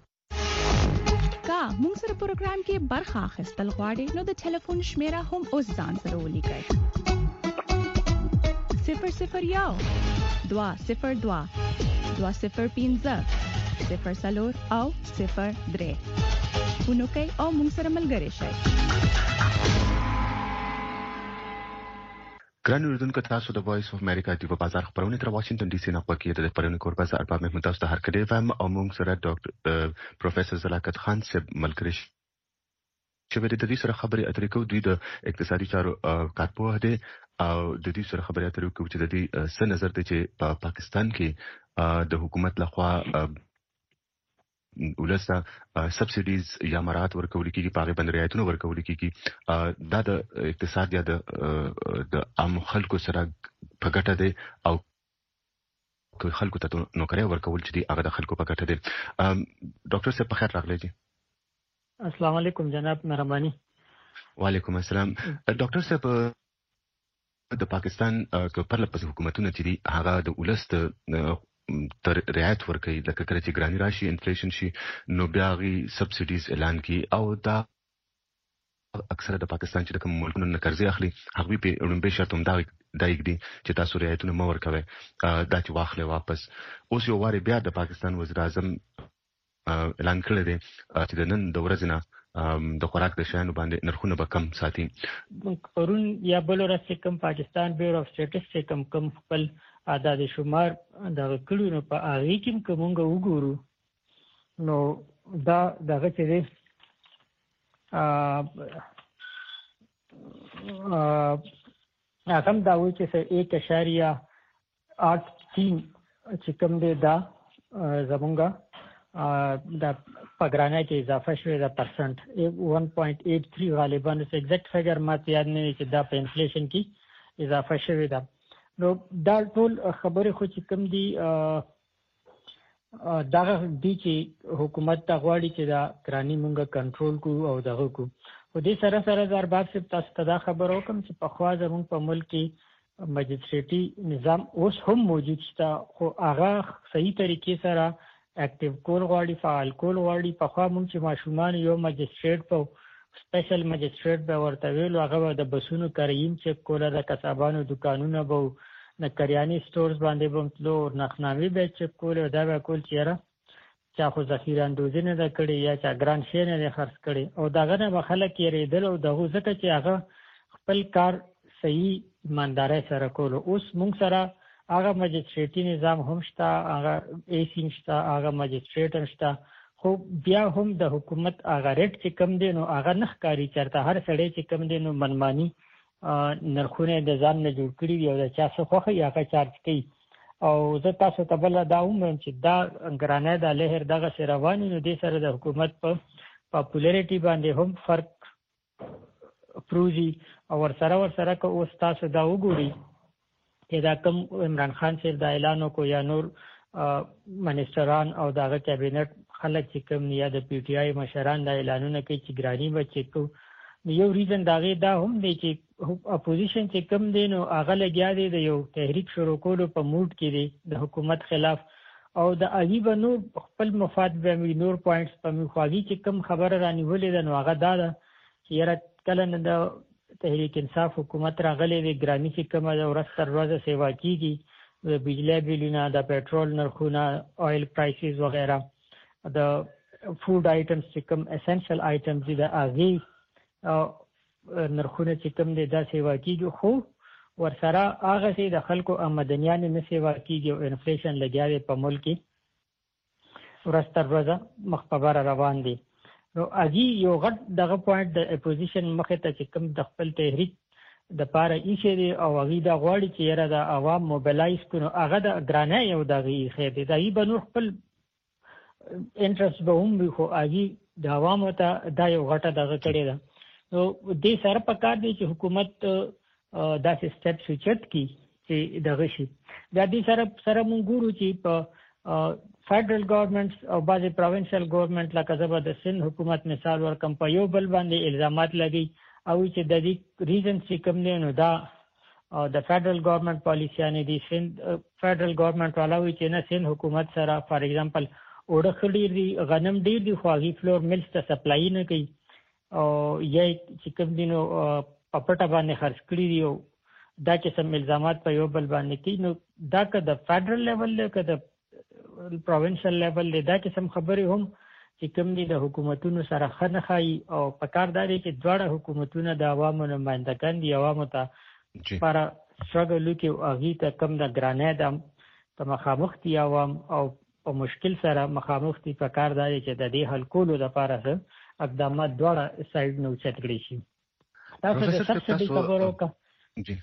مونږ سره پروګرام کې برخه اخیستل غواړئ نو د ټلیفون شمیره هم اوس ځان سره ولیکئ صفر صفر یو دوه صفر دوه دوه صفر پنځه صفر څلور او صفر درې ونوکئ او مونږ سره ملګري شئ. ګران اوریدونکو تاسو د وایس اف امریکا د بازار خبرونه تر واشنگټن ډي سي نه پکې د خبرونه کوربه ارباب محمود تاسو ته هر کله فهم او موږ سره ډاکټر پروفیسور زلاکت خان صاحب ملګری چې د دې سره خبرې اترې کوو. دوی د اقتصادي چارو کارپوه دي او د دې سره خبرې اترې کوو چې د دې څه نظر دی چې په پا پاکستان کې د حکومت لخوا ولسته سبسیډیز یا مرات ورکول کیږي په غیبن رعایتونو ورکول کیږي دا د اقتصاد یا د د عام خلکو سره په ګټه دی او که خلکو ته نوکري ورکول چې دی هغه د خلکو په ګټه دی. ډاکټر صاحب په خیر راغلی جی. السلام علیکم جناب مهرباني. وعلیکم السلام. ډاکټر صاحب د پاکستان که پرله حکومتونه چې دی هغه د ولست تر رعایت ورکوي لکه کله چې ګرانی راشي انفلیشن شي نو بیا غي سبسیډیز اعلان کی او دا اکثره د پاکستان چې کوم ملکونو نه قرضې اخلي هغه په اړومبه شرط هم دا دایګ دي چې تاسو رعایتونه مو ورکوي دا چې واخلې واپس. اوس یو واره بیا د پاکستان وزیر اعظم اعلان کړی دی چې د نن د ورځې نه د خوراک د شیانو باندې نرخونه به کم ساتي. پرون یا بل ورځ کم پاکستان بیورو اف سټیټسټکس کم کم خپل عدد شمار د کلونو په اړه کې کومه وګورو نو دا دغه چې دی ا هغه دا وایي چې یک اشاریه آठ تین چې کوم دی دا زمونږه د پګرانه کې اضافه شوې ده پرسنټ one point eight three غالبا د ایگزیکټ فګر ماته یاد نه چې دا په انفلیشن کې اضافه شوې ده. نو دا ټول خبرې خو چې کوم دي دا دي چې حکومت ته غواړي چې دا ګرانی مونږه کنټرول کوو او دغه کو. خو دې سره سره د ارباب صاحب تاسو ته دا خبر وکم چې په خوا زموږ په ملک کې مجستریټي نظام اوس هم موجود شته خو هغه صحیح طریقې سره اکټیو کول غواړي فعال کول غواړي. په خوا مونږ چې ماشومان یو مجستریټ په سپیشل مجستریټ به ورته ویلو هغه د بسونو کریم چک کوله د کسبانو دکانونه به د کریاني سټورز باندې به تلو نخنامي به چک کوله دا به کول چیرې چا خو ذخیره اندوزي نه کړي یا چا ګران شي نه خرڅ کړي او داغه نه به خلک یې ریدل او دغه ځکه چې هغه خپل کار صحیح ایمانداري سره کول. اوس موږ سره هغه مجستریټي نظام هم شته هغه ایسي شته هغه مجستریټ شته خو بیا هم د حکومت هغه ریټ چې کم دی نو هغه نه ښکاري چرته هر سړی چې کم دی نو منمانی نرخونه د ځان نه جوړ کړي دی او د چا څه خوخه یا کا چارج کوي او زه تاسو ته بل دا ومم چې دا ګرانه د لهر دغه رواني نو د سره د حکومت په پاپولریټي باندې هم فرق پروزي او ور سره ور سره که اوس تاسو دا وګوري چې دا کوم عمران خان صاحب دا اعلان وکړ یا نور منیسټران او دغه کابینټ خلک چې کوم یا د پی ټی آی مشران دا اعلانونه کوي چې ګرانی بچي کو یو ریزن داغه دا هم دی چې اپوزیشن چې کم دی نو هغه لګیا دی د یو تحریک شروع کولو په موډ کې دی د حکومت خلاف او د عجیب نور خپل مفاد به نور پوینټس په مخاوي چې کم خبره رانیولې ده نو هغه دا ده چې یاره کله نه د تحریک انصاف حکومت راغلی دی ګرانی چې کومه د ورځ تر ورځې سیوا کیږي د بجلی بلونه د پېټرول نرخونه آیل پرایسز وغیرہ د فود آیټمز چې کوم اسنشل آیټمز دي د هغې نرخونه چې کوم دي دا سیوا کیږي خو ورسره هغه سي د خلکو آمدنیان نه سیوا کیږي او انفلیشن لګیا دی په ملک کې ورځ تر ورځه مخ په بره روان دي. نو اجي یو غټ دغه پوینټ د اپوزیشن مخه ته چې کوم د خپل تحریک د پاره ایشه دي او هغه د غواړي چې یره د عوام موبلایز کړي هغه د ګرانه یو دغه یې دی دای په نور خپل انټرست به هم خو اجي د عوامو ته دا یو غټه دغه کړی ده. نو دې سره په کار دی چې حکومت دا سټپ سوچت کی چې دغه شي دا دې سره سره مونږ ګورو چې په فدرل ګورنمنټس او بعضي پروینشل ګورنمنټ لکه زبر د سند حکومت مثال ورکم په یو بل باندې الزامات لګي او چې د دې ریزن چې کوم دی نو دا د فدرل ګورنمنټ پالیسیانه دي سند فدرل ګورنمنټ والاوي چې نه سند حکومت سره فار ایگزامپل اوړه خړي دي غنم ډیر دي خو هغه فلور ملز ته سپلای نه کوي او یې چې کوم دي نو په پټه باندې خرڅ کړی دي او دا چې سم الزامات په یو بل باندې کوي نو دا که د فدرل لیول له که د پروینشل لیول له دا چې سم خبرې هم چې کوم دي د حکومتونو سره خنه خای او په کار داري چې دواړه حکومتونه د عوامو نمائندګان دي عوامو ته لپاره سټرګل کوي او هغه ته کم د ګرانه د په مخامخ دي عوام او په مشکل سره مخامخ دي په کار داري چې د دې حل کولو لپاره اقدامات دواړه سایډ نو چت کړی شي. تاسو د سبسيډي خبرو کا جی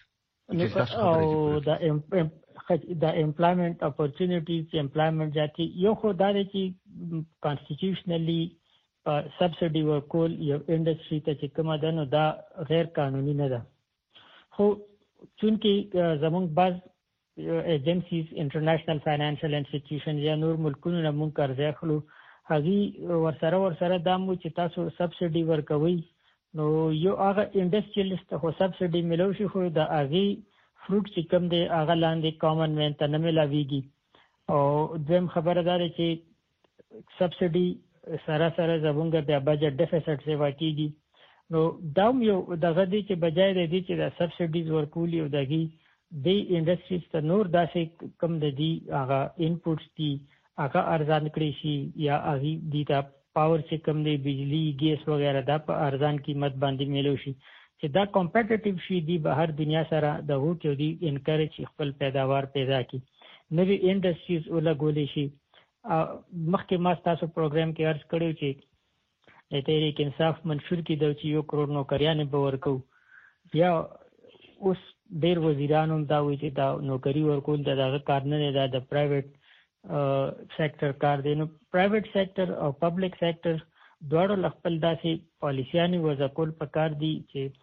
او د د امپلایمنت اپورچونټیز امپلایمنت ځاتي یو خو دا دی چې کانسټیټیوشنلی سبسيډي ورکول یو انډستری ته چې کومه ده نو دا غیر قانوني نه ده خو چونکې زموږ بعض ایجنسیز انټرنیشنل فاینانشل انسټیټیوشن یا نور ملکونو نه مونږ قرض اخلو هغه ورسره ورسره دا مو چې تاسو سبسيډي ورکوي نو یو هغه انډستریالیست خو سبسيډي ملو شي خو د هغه فروټ چې کوم دی هغه لاندې کامن مین ته نه ملاویږي او دویم خبره ده چې سبسيډي سره سره زمونږ بیا بجټ ډیفیسټ سیوا کیږي نو دا یو دغه دی چې بجای دی چې د سبسيډیز ورکول او دغه د انډستریز ته نور داسې کم د دي هغه انپوټس دي هغه ارزان کړی شي یا هغه دي دا پاور چې کم دی بجلی ګیس وغیرہ دا په ارزان قیمت باندې میلو شي چې دا کمپټیټیو شي دی بهر دنیا سره د هو کې دی انکریج خپل پیداوار پیدا کی نوې انډستریز ولګولې شي مخکې ما تاسو پروګرام کې ارز کړو چې د تحریک انصاف منشور کې د یو کروڑ نوکریان به ورکو بیا اوس ډیر وزیرانو دا وایي چې دا نوکری ورکول دغه کار نه دی د پرایویټ سیکټر کار دی نو پرایویټ سیکټر او پبلک سیکټر دواړو خپل داسې پالیسیانې وضع کول پکار دي چې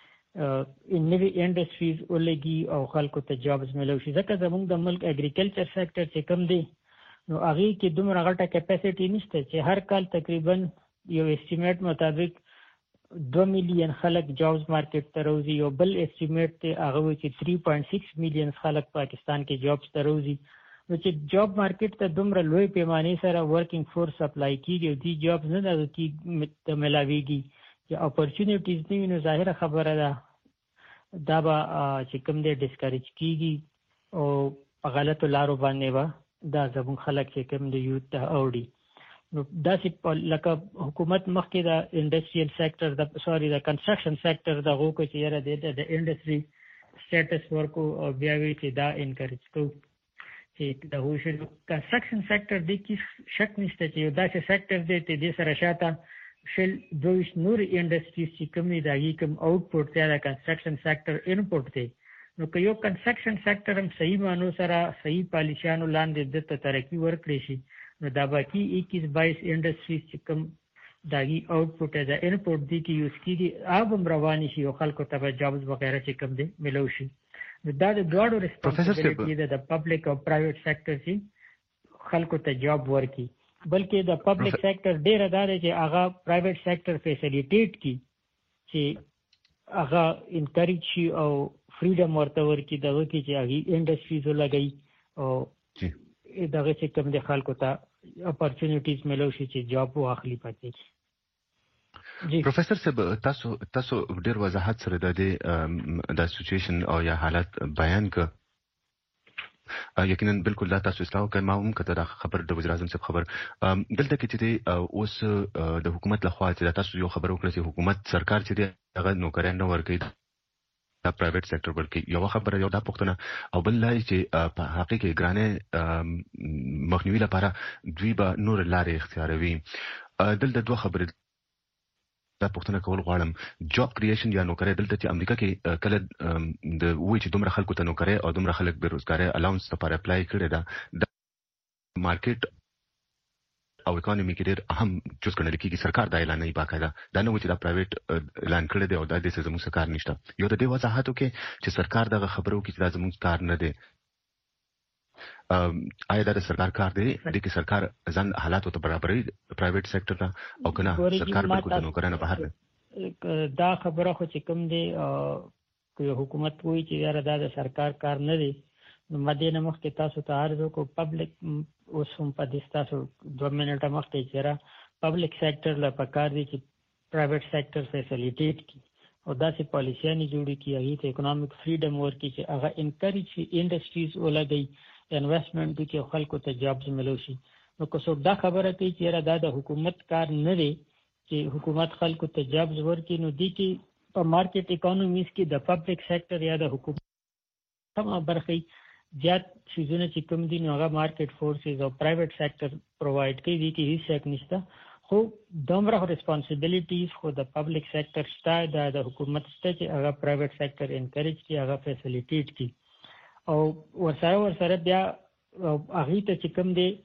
نوې انډستریز ولګي او خلکو ته جابز ملو شي ځکه زموږ د ملک اګریکلچر سیکټر چې کم دی نو هغه کې دومره غټه کیپاسټي نشته چې هر کال تقریبا یو اسټیمیټ مطابق دو میلیون خلک جابز مارکیټ ته راوځي یو بل اسټیمیټ ته هغه چې تhree point six میلیون خلک پاکستان کې جابز ته راوځي نو چې جاب مارکیټ ته دومره لوی پیمانه سره ورکینګ فورس سپلای کیږي او دی جابز نه دغه کې ملاويږي چې اپورچونټیز دی نو ظاهره خبره ده دا به چې کوم دی ډیسکریج کیږي او په غلطو لارو باندې به دا زموږ خلک چې کوم دی یوت ته اوړي نو دا چې لکه حکومت مخکې د انډستریال سیکټر د سوري د کنسټرکشن سیکټر د غو کو چې یاره د انډستری سټیټس ورکو او بیا وی چې دا انکریج کو چې د هوښ کنسټرکشن سیکټر دی کې شک نشته چې یو داسې سیکټر دی چې د سره شاته شل دویش نور انډستریز چې کوم دی داږي کوم آوټپوټ دی د کنسټرکشن سیکټر انپوټ دی نو که یو کنسټرکشن سیکټر هم صحیح مانو سره صحیح پالیسیانو لاندې د ترقی ورکړي شي نو دا باقي اکیس بایس انډستریز چې کوم داږي آوټپوټ دی انپوټ دی کې یوز کیږي هغه هم رواني شي او خلکو ته جابز وغیرہ چې کوم دی ملو شي دا د دوړو ریسپانسیبিলিټي ده د پبلک او پرایویټ سیکټر چې خلکو ته جاب ورکي بلکې د پبلک سیکټر ډیر ادارې چې هغه پرایویټ سیکټر فیسیلیټیټ کی چې هغه انکریج شي او فریډم ورته ورکي دغه کې چې هغه انډستریز ولګي او دغه چې کوم د خلکو ته اپورچونټیز ملو شي چې جاب واخلي پاتې پروفیسور صاحب تاسو تاسو ډیر وضاحت سره د دې د سچويشن او یا حالت بیان ک یقینا بالکل دا تاسو اصلاح کوي ما هم کته خبر د وزیر اعظم صاحب خبر دلته کې چې اوس د حکومت لخوا چې تاسو یو خبر وکړئ چې حکومت سرکار چې هغه نوکریان نه ورکړي دا پرایویټ سېکټر بلکې یو خبره یو دا پوښتنه او بل لای چې په حقیقت کې ګرانه مخنیوي لپاره دوی به نور لارې اختیاروي. دلته دوه خبرې دا پوښتنه کول غواړم. جاب کریشن یا نوکری دلته چې امریکا کې کله د وایي چې دومره خلکو ته نوکری او دومره خلک بیروزګاری الاونس لپاره اپلای کړي دا د مارکیټ او اکانومي کې ډېر اهم جز ګڼل کېږي. سرکار دا اعلان نه باقاعده دا نه و چې دا پرایویټ اعلان کړی دی او دا د زموږ کار نشته. یو د دې وضاحت وکړي چې سرکار دغه خبرو کې چې دا زموږ کار نه دی. آیا دا د سرکار کار دی د کې سرکار ځان حالات ته برابرۍ پرایویټ سېکټر ته او کنه سرکار بالکل د نوکرانو بهر دی؟ دا خبره خو چې کوم دی که حکومت وایي چې یاره دا د سرکار کار نه دی نو مدې نه مخکې تاسو ته عرض وکړو پبلک اوس هم په دې تاسو دوه منټه مخکې چې را پبلک سېکټر له پکار دی چې پرایویټ سېکټر فیسیلیټیټ کی او داسې پالیسیانې جوړې کړي هغې ته اکنامک فریډم ورکړي چې هغه انکریج شي انډسټریز ولګوي انویسټمنټ وکړي او خلکو ته جابز ملو شي. نو که څوک دا خبره کوي چې یاره دا د حکومت کار نه دی چې حکومت خلکو ته جابز ورکړي نو دې کې په مارکیټ اکانومیز کې د پبلک سېکټر یا د حکومت کومه برخه زیات چیزونه چې کوم دي نو هغه مارکیټ فورسز او پرایویټ سېکټر پرووایډ کوي دي کې هیڅ شک نشته. خو دومره ریسپانسیبিলিټیز خو د پبلک سېکټر شته د حکومت شته چې هغه پرایویټ سېکټر انکریج کړي هغه فیسیلیټیټ کړي او ورسره ورسره بیا هغې ته چې کوم دی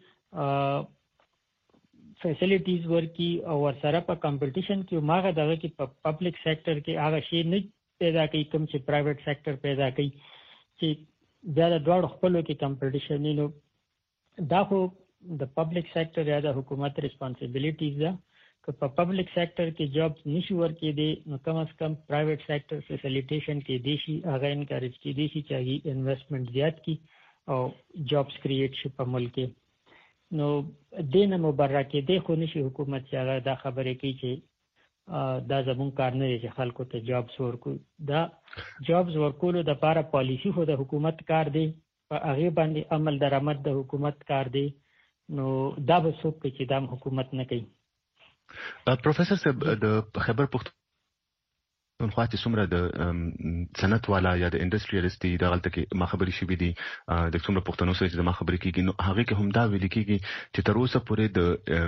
فیسیلیټیز ورکړي او ورسره په کمپټیشن کې هماغه دغه کې په پبلک سېکټر کې هغه شی نه پیدا کوي کوم چې پرایویټ سېکټر پیدا کوي چې بیا د دواړو خپلو کې کمپټیشن نو دا خو د پبلک سېکټر یا د حکومت ریسپانسیبিলিټیز ده. که په پبلک سېکټر کې جاب نشي ورکېدی نو کم از کم پرایویټ سېکټر فیسیلیټیشن کې دی شي هغه انکریج کېدی شي چې هغې انویسټمنټ زیات کړي او جابس کریټ شي په ملک کې. نو دې نه مبرا کېدی خو نشي حکومت چې هغه دا خبرې کوي چې دا زموږ کار نه دی چې خلکو ته جابس ورکړو. دا جابس ورکولو دپاره پالیسي خو د حکومت کار دی په هغې باندې عمل درآمد د حکومت کار دی. نو دا به څوک کوي چې دا حکومت نه کوي. پروفیسر صاحب د خیبر پښتونخوا چې څومره د صنعت والا یا د انډسټریالست دي دغلته کې ما خبرې شوې دي د څومره پښتنو سره چې ما خبرې کېږي نو هغې کې هم دا ویل کېږي چې تر اوسه پورې د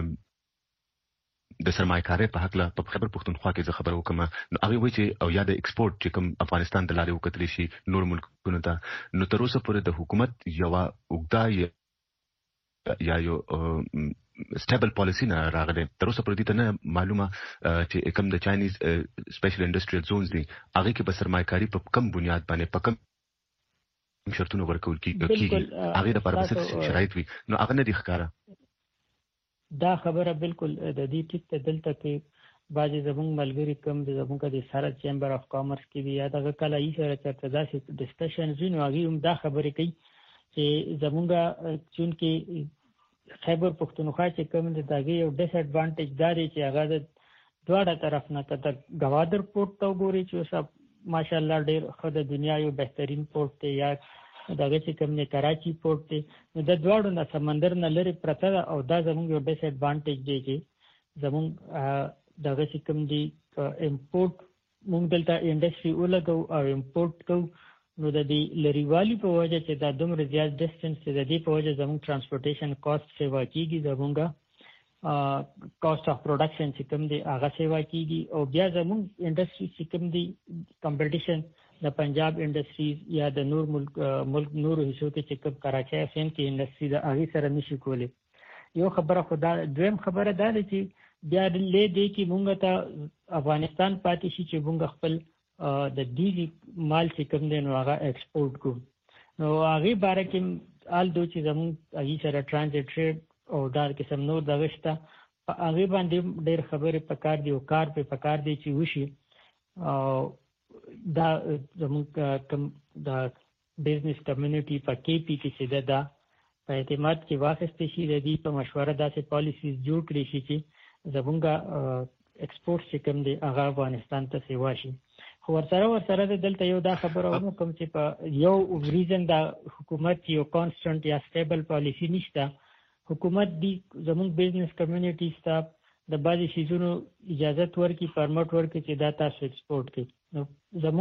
د سرمایه‌کارۍ په هکله په خیبر پښتونخوا کې زه خبره وکړم نو هغې وایي چې او یا د ایکسپورټ چې کوم افغانستان د لارې وکتلی شي نور ملکونو ته نو تر اوسه پورې د حکومت یوه اوږده یا یو سټیبل پالیسی نه راغلی تر اوسه پورې دې ته نه معلومه چې کوم د چاینیز سپیشل انډسټریل زونز دي هغې کې به سرمایه‌کاري په کم بنیاد باندې په کم شرطونو ورکول کېږي هغې لپاره به څه شرایط وي نو هغه نه دي ښکاره. دا خبره بالکل د دې ټیک ته دلته کې بعضې زموږ ملګري کوم د زموږ د سرحد چیمبر اف کامرس کې دي یا دغه کله یې سره چېرته داسې ډسکشنز وي نو هغې هم دا خبرې کوي چې زموږ چونکې خیبر پښتونخوا چې کوم دی د هغې یو ډس اډوانټیج دا دی چې هغه د دواړه طرف نه که د ګوادر پورټ ته وګورئ چې اوس ماشاءالله ډېر ښه د دنیا یو بهترین پورټ دی یا دغه چې کوم دی کراچي پورټ دی نو د دواړو نه سمندر نه لرې پرته ده او دا زموږ یو ډس اډوانټیج دی چې زموږ دغه چې کوم دی امپورټ موږ دلته انډسټري ولګوو او امپورټ کوو نو د دې لرېوالي په وجه چې دا دومره زیات ډسټنس دی د دې په وجه زموږ ټرانسپورټیشن کاسټ سیوا کېږي زموږ کاسټ اف پروډکشن چې کوم دی هغه سیوا کېږي او بیا زموږ انډسټري چې کوم دی کمپټیشن د پنجاب انډسټریز یا د نور ملک ملک نورو حصو کې چې کوم کراچۍ افین کې انډسټري ده هغې سره نشي کولی. یو خبره خو دا دویم خبره دا ده چې بیا لی دی کې مونږ ته افغانستان پاتې شي چې مونږ خپل د دیزي مال چې کوم دی نو هغه ایکسپورټ کو نو هغې باره کې آل دو چې زموږ هغې سره ټرانزټ ټریډ او دا قسم نور دغه شته په هغې باندې ډېر خبرې پکار دي او کار پې پکار دی چې وشي. دا زموږ کوم دا بزنس کمیونټي په کې پي کې چې ده دا په اعتماد کې واخیستی شي د دې په مشوره داسې پالیسیز جوړ کړي شي چې زموږ ایکسپورټ چې کوم دی هغه افغانستان ته سیوا شي. خو ورسره ورسره د دلته یو دا خبره هم کوم چې په یو ریزن دا حکومت یو کانسټنټ یا سټیبل پالیسی نشته. حکومت دی زموږ بزنس کمیونټیز ته د بعضې شیزونو اجازت ورکړي پرمټ ورکړي چې دا تاسو ایکسپورټ کړئ. نو زموږ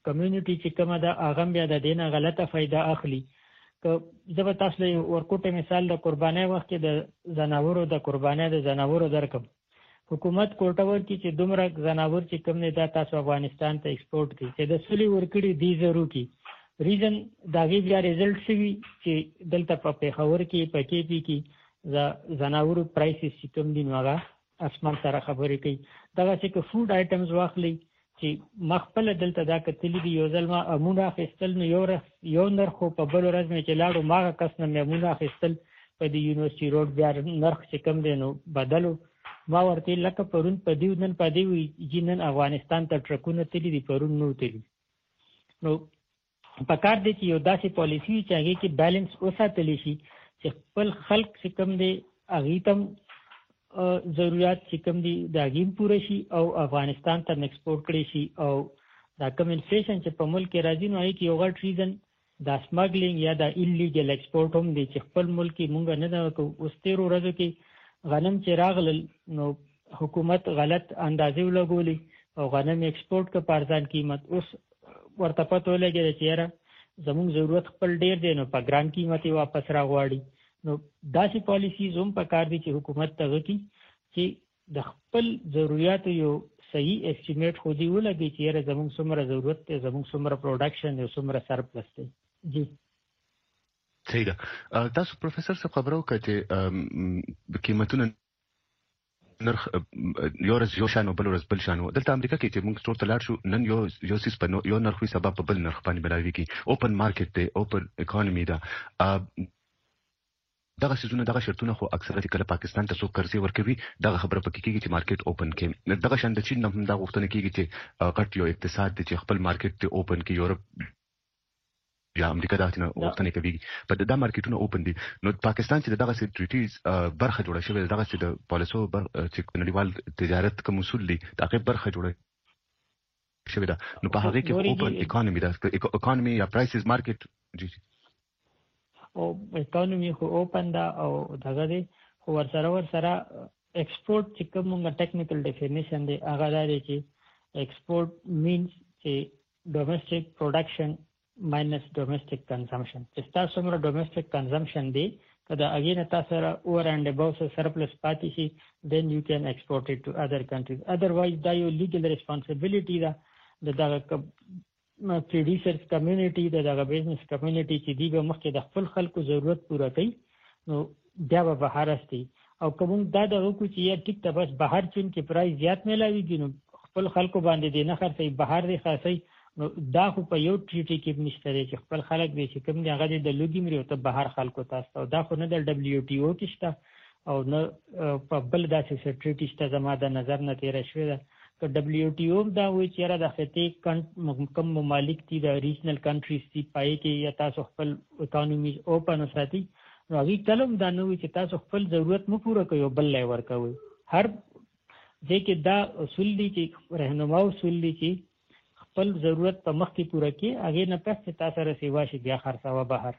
کمیونټي چې کومه ده هغه بیا د دینه غلطه فائدہ اخلي. که زه به تاسو له ورکوټه مثال د قربانۍ وخت کې د زناورو د قربانۍ د زناورو درکم. حکومت کوټه ورکړي چې دومره زناور چې کوم نه دا تاسو افغانستان ته ایکسپورټ کړي چې د سولي ورکړي دي ضروري کی ریزن دا غي بیا ریزلټ شي چې دلته په پیښور کې پکې پی کې ز زناورو پرایسز چې کوم دي نو هغه اسمان سره خبرې کوي. دا چې فود آیټمز واخلي چې مخبل دلته دا کتلی دی یو ځل ما امونه خستل نو یو یو نرخ په بل ورځ مې چې لاړو ما کس نه امونه خستل په دی یونیورسيټي روډ بیا نرخ چې کم دی نو بدلو ما ورته لکه پرون په دیو نن په دیو جنن افغانستان ته ټرکونه تللی دي پرون نو تللی. نو په کار دي چې یو داسې پالیسی چې هغه کې بیلانس وساتلی شي چې خپل خلک چې کم دي هغه تم ضرورت چې کوم دي دا غیم پوره شي او افغانستان ته ایکسپورټ کړي شي او دا کوم انفلیشن چې په ملک کې راځي نو هغه کې یو غټ ریزن دا سمګلینګ یا دا ایلیګل ایکسپورټ هم دي چې خپل ملک کې مونږ نه دا اوس تیرو ورځو کې غنم چې راغلل نو حکومت غلط اندازې ولګولې او غنم ایکسپورټ کا پارځان قیمت اوس ورته پته ولګي چې یاره زموږ ضرورت خپل ډیر دی نو په ګران قیمتي واپس راغواړي. نو داسې پالیسیز هم په کار دي چې حکومت ته غوښتي چې د خپل ضرورت یو صحیح اسټیمیټ خو دی ولګي چې یاره زموږ څومره ضرورت دی زموږ څومره پروډکشن دی څومره سرپلس دی. جی صحیح ده. تاسو پروفیسور صاحب خبرو کړه چې قیمتونه نرخ یو ورځ یو شان او بل ورځ بل شان و. دلته امریکا کې چې موږ سټور ته لاړ شو نن یو یو سیس په یو نرخ وي سبب په بل نرخ باندې بلاوي کی اوپن مارکیټ دی اوپن اکانومي ده. دغه سيزونه دغه شرطونه خو اکثره کله پاکستان ته څوک قرضې ورکوي دغه خبره پکې کیږي چې مارکیټ اوپن کړي. دغه شان د چین هم دا غوښتنه کیږي چې غټ یو اقتصاد دی چې خپل مارکیټ ته اوپن کړي. یورپ یا امریکا دا څنګه غوښتنه کوي په دغه مارکیټونو اوپن دي. نو پاکستان چې دغه سي ټریټیز برخه جوړه شوې دغه چې د پالیسو چې نړیوال تجارت کوم اصول دي دغه برخه جوړه شوې ده. نو په هغه کې اوپن اکانومي ده اکانومي یا پرایسز مارکیټ. جی او اکانومي خو اوپن ده او دغه دی خو ورسره ورسره ایکسپورټ چې کومه ټیکنیکل ډیفینیشن دی هغه دی چې ایکسپورټ مینز چې ډومېسټک پروډکشن minus domestic consumption. چې تاسو سره domestic consumption دی کدا اگین تاسو سره over and above surplus پاتې شي then you can export it to other countries. Otherwise دا یو legal responsibility ده د دغه producers community د دغه business community چې دی به مخکې د خپل خلکو ضرورت پوره کوي نو بیا به بهر استي او کوم دا د وکړو چې یا ټیک ته بس بهر چون کې پرایس زیات ملاويږي نو خپل خلکو باندې دی نه خرڅي بهر دی خاصي نو دا خو په یو ټریټي کې نشته چې خپل خلک دې چې کوم دی هغه د لوګي مری او ته بهر خلکو تاسو دا خو نه د دبليو ټي او کې شته او نه په بل داسې ټریټي شته زما د نظر نه تیر شوی دا که دبليو ټي او دا وایي چې را د خطي کم ممالک دي د ریجنل کنټریز دي پای کې یا تاسو خپل اکانومي اوپن وساتي نو هغه کلم دا نه وي چې تاسو خپل ضرورت مو پوره کوي بل لای ورکوي. هر ځکه دا اصول دي چې رهنما اصول دي چې خپل ضرورت په مخ کې پوره کی هغه نه پس چې تاسو سره سیوا شي بیا خرڅاوه بهر.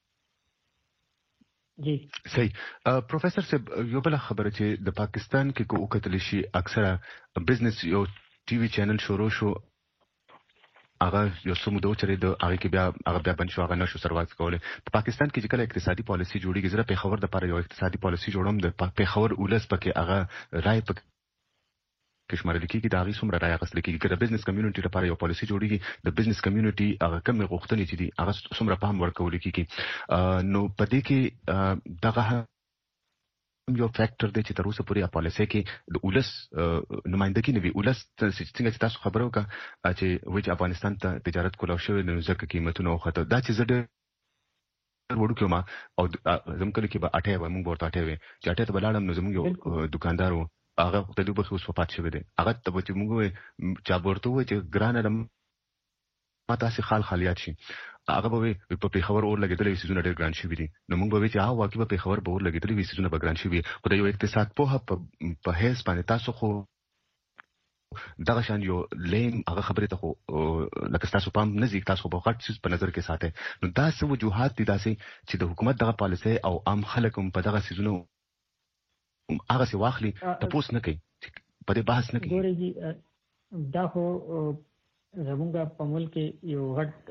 جی صحیح. پروفیسور صاحب یو بل خبره چې د پاکستان کې کو وکتل شي اکثره بزنس یو ټي وي چینل شروع شو هغه یو سمودو چې د هغه کې بیا هغه بیا بن شو هغه نشو سروایو کوله. په پاکستان کې چې کله اقتصادي پالیسي جوړیږي زره په خبر د پر یو اقتصادي پالیسي جوړوم د په خبر ولس پکې هغه رائے پک کشمیر لیکي دا غي څومره رائے غسل کیږي د بزنس کمیونټي لپاره یو پالیسي جوړیږي د بزنس کمیونټي هغه کوم غوښتنې چې دي هغه څومره پام ورکول کیږي. نو پدې کې دغه یو فیکٹر دی چې تر اوسه پورې پالیسي کې د ولس نمائندګي نه وی ولس څنګه چې تاسو خبرو کا چې وایي افغانستان ته تجارت کولو شوی نو ځکه قیمتونه وخته دا چې زړه وړو کې ما او زموږ کلی کې به اټه و موږ ورته اټه وي چې اټه ته بلاړم نو زموږ یو دکاندار و هغه د دوی په اوس په پات شوی دی هغه ته چې موږ چا ورته و چې ګرانه ما تاسو خال خالیات شي هغه به په خبر اور لګیدلې سيزونه ډېر ګران شي دي نو موږ به چې هغه واقعي په خبر به اور لګیدلې سيزونه به ګران شي خو د یو اقتصاد په په هیڅ باندې تاسو خو دغه شان یو لیم هغه خبره ته خو لکه تاسو پام نزدیک تاسو په غټ څه په نظر کې ساته نو دا څه وجوهات دي داسې چې د حکومت دغه پالیسي او عام خلک هم په دغه سيزونه هغه څه واخلي تاسو نه کوي په دې بحث نه کوي. ګورې دا خو زمونږ په ملک یو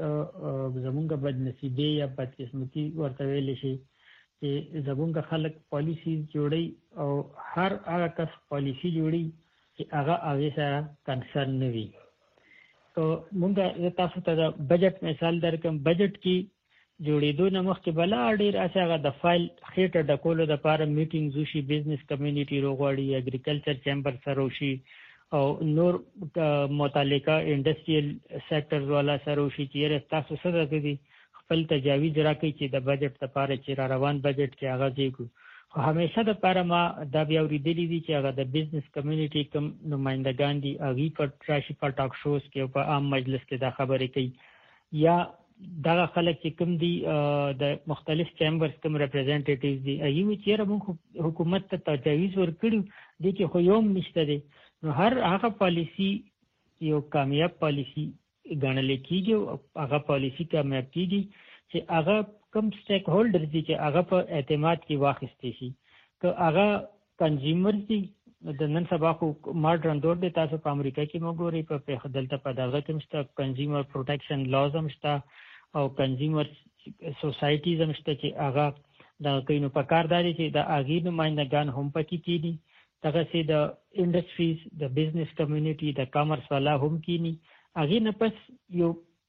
غټ زمونږ بدنصیبي یا بدقسمتي ورته ویل شي چې زمونږ خلک پالیسی جوړي او هر هغه کس پالیسی جوړي چې هغه هغه سره کنسرن نه وي. تو مونږ تاسو ته بجټ مثال درکم. بجټ کې جوړېدو نه مخکې بلا ډېر اساغه د فایل خېټه د کولو د لپاره میټینګ وشي، بزنس کمیونټي روغواړي، اګریکلچر چیمبر سره وشي او نور متعلقه انډستریال سېکټرز والا سره وشي چې تاسو سره د دې خپل تجاویز راکړي چې د بجټ لپاره چې را روان بجټ کې هغه ځای خو همیشه د لپاره ما دا بیا اورېدلي دي چې هغه د بزنس کمیونټي کوم نمایندګان دي هغوی په راشي په ټاک شوز کې او په عام مجلس کې دا خبرې کوي، یا دغه خلک چې کوم دي د مختلف چیمبرز کوم ریپرزنټیټیوز دي هغوی وایي چې یاره موږ حکومت ته تجاویز ورکړي دې کې خو یو هم نشته دی. نو هر هغه پالیسي یو کامیاب پالیسي ګڼل کېږي او هغه پالیسي کامیاب کېږي چې هغه کوم سټیک هولډرز دي چې هغه په اعتماد کې واخیستې شي. که هغه کنزیومرز دي د نن سبا خو ماډرن دور دی، تاسو په امریکا کې مو ګورئ په دلته په دغه کې هم شته کنزیومر پروټیکشن لاز هم شته او کنزیومر سوسایټیز هم شته چې هغه دغه کوي. نو په کار دا دی چې د هغې نمایندګان هم پکې کېني، دغسې د انډسټریز د بزنس کمیونټي د کامرس والا هم کېني، هغې نه پس یو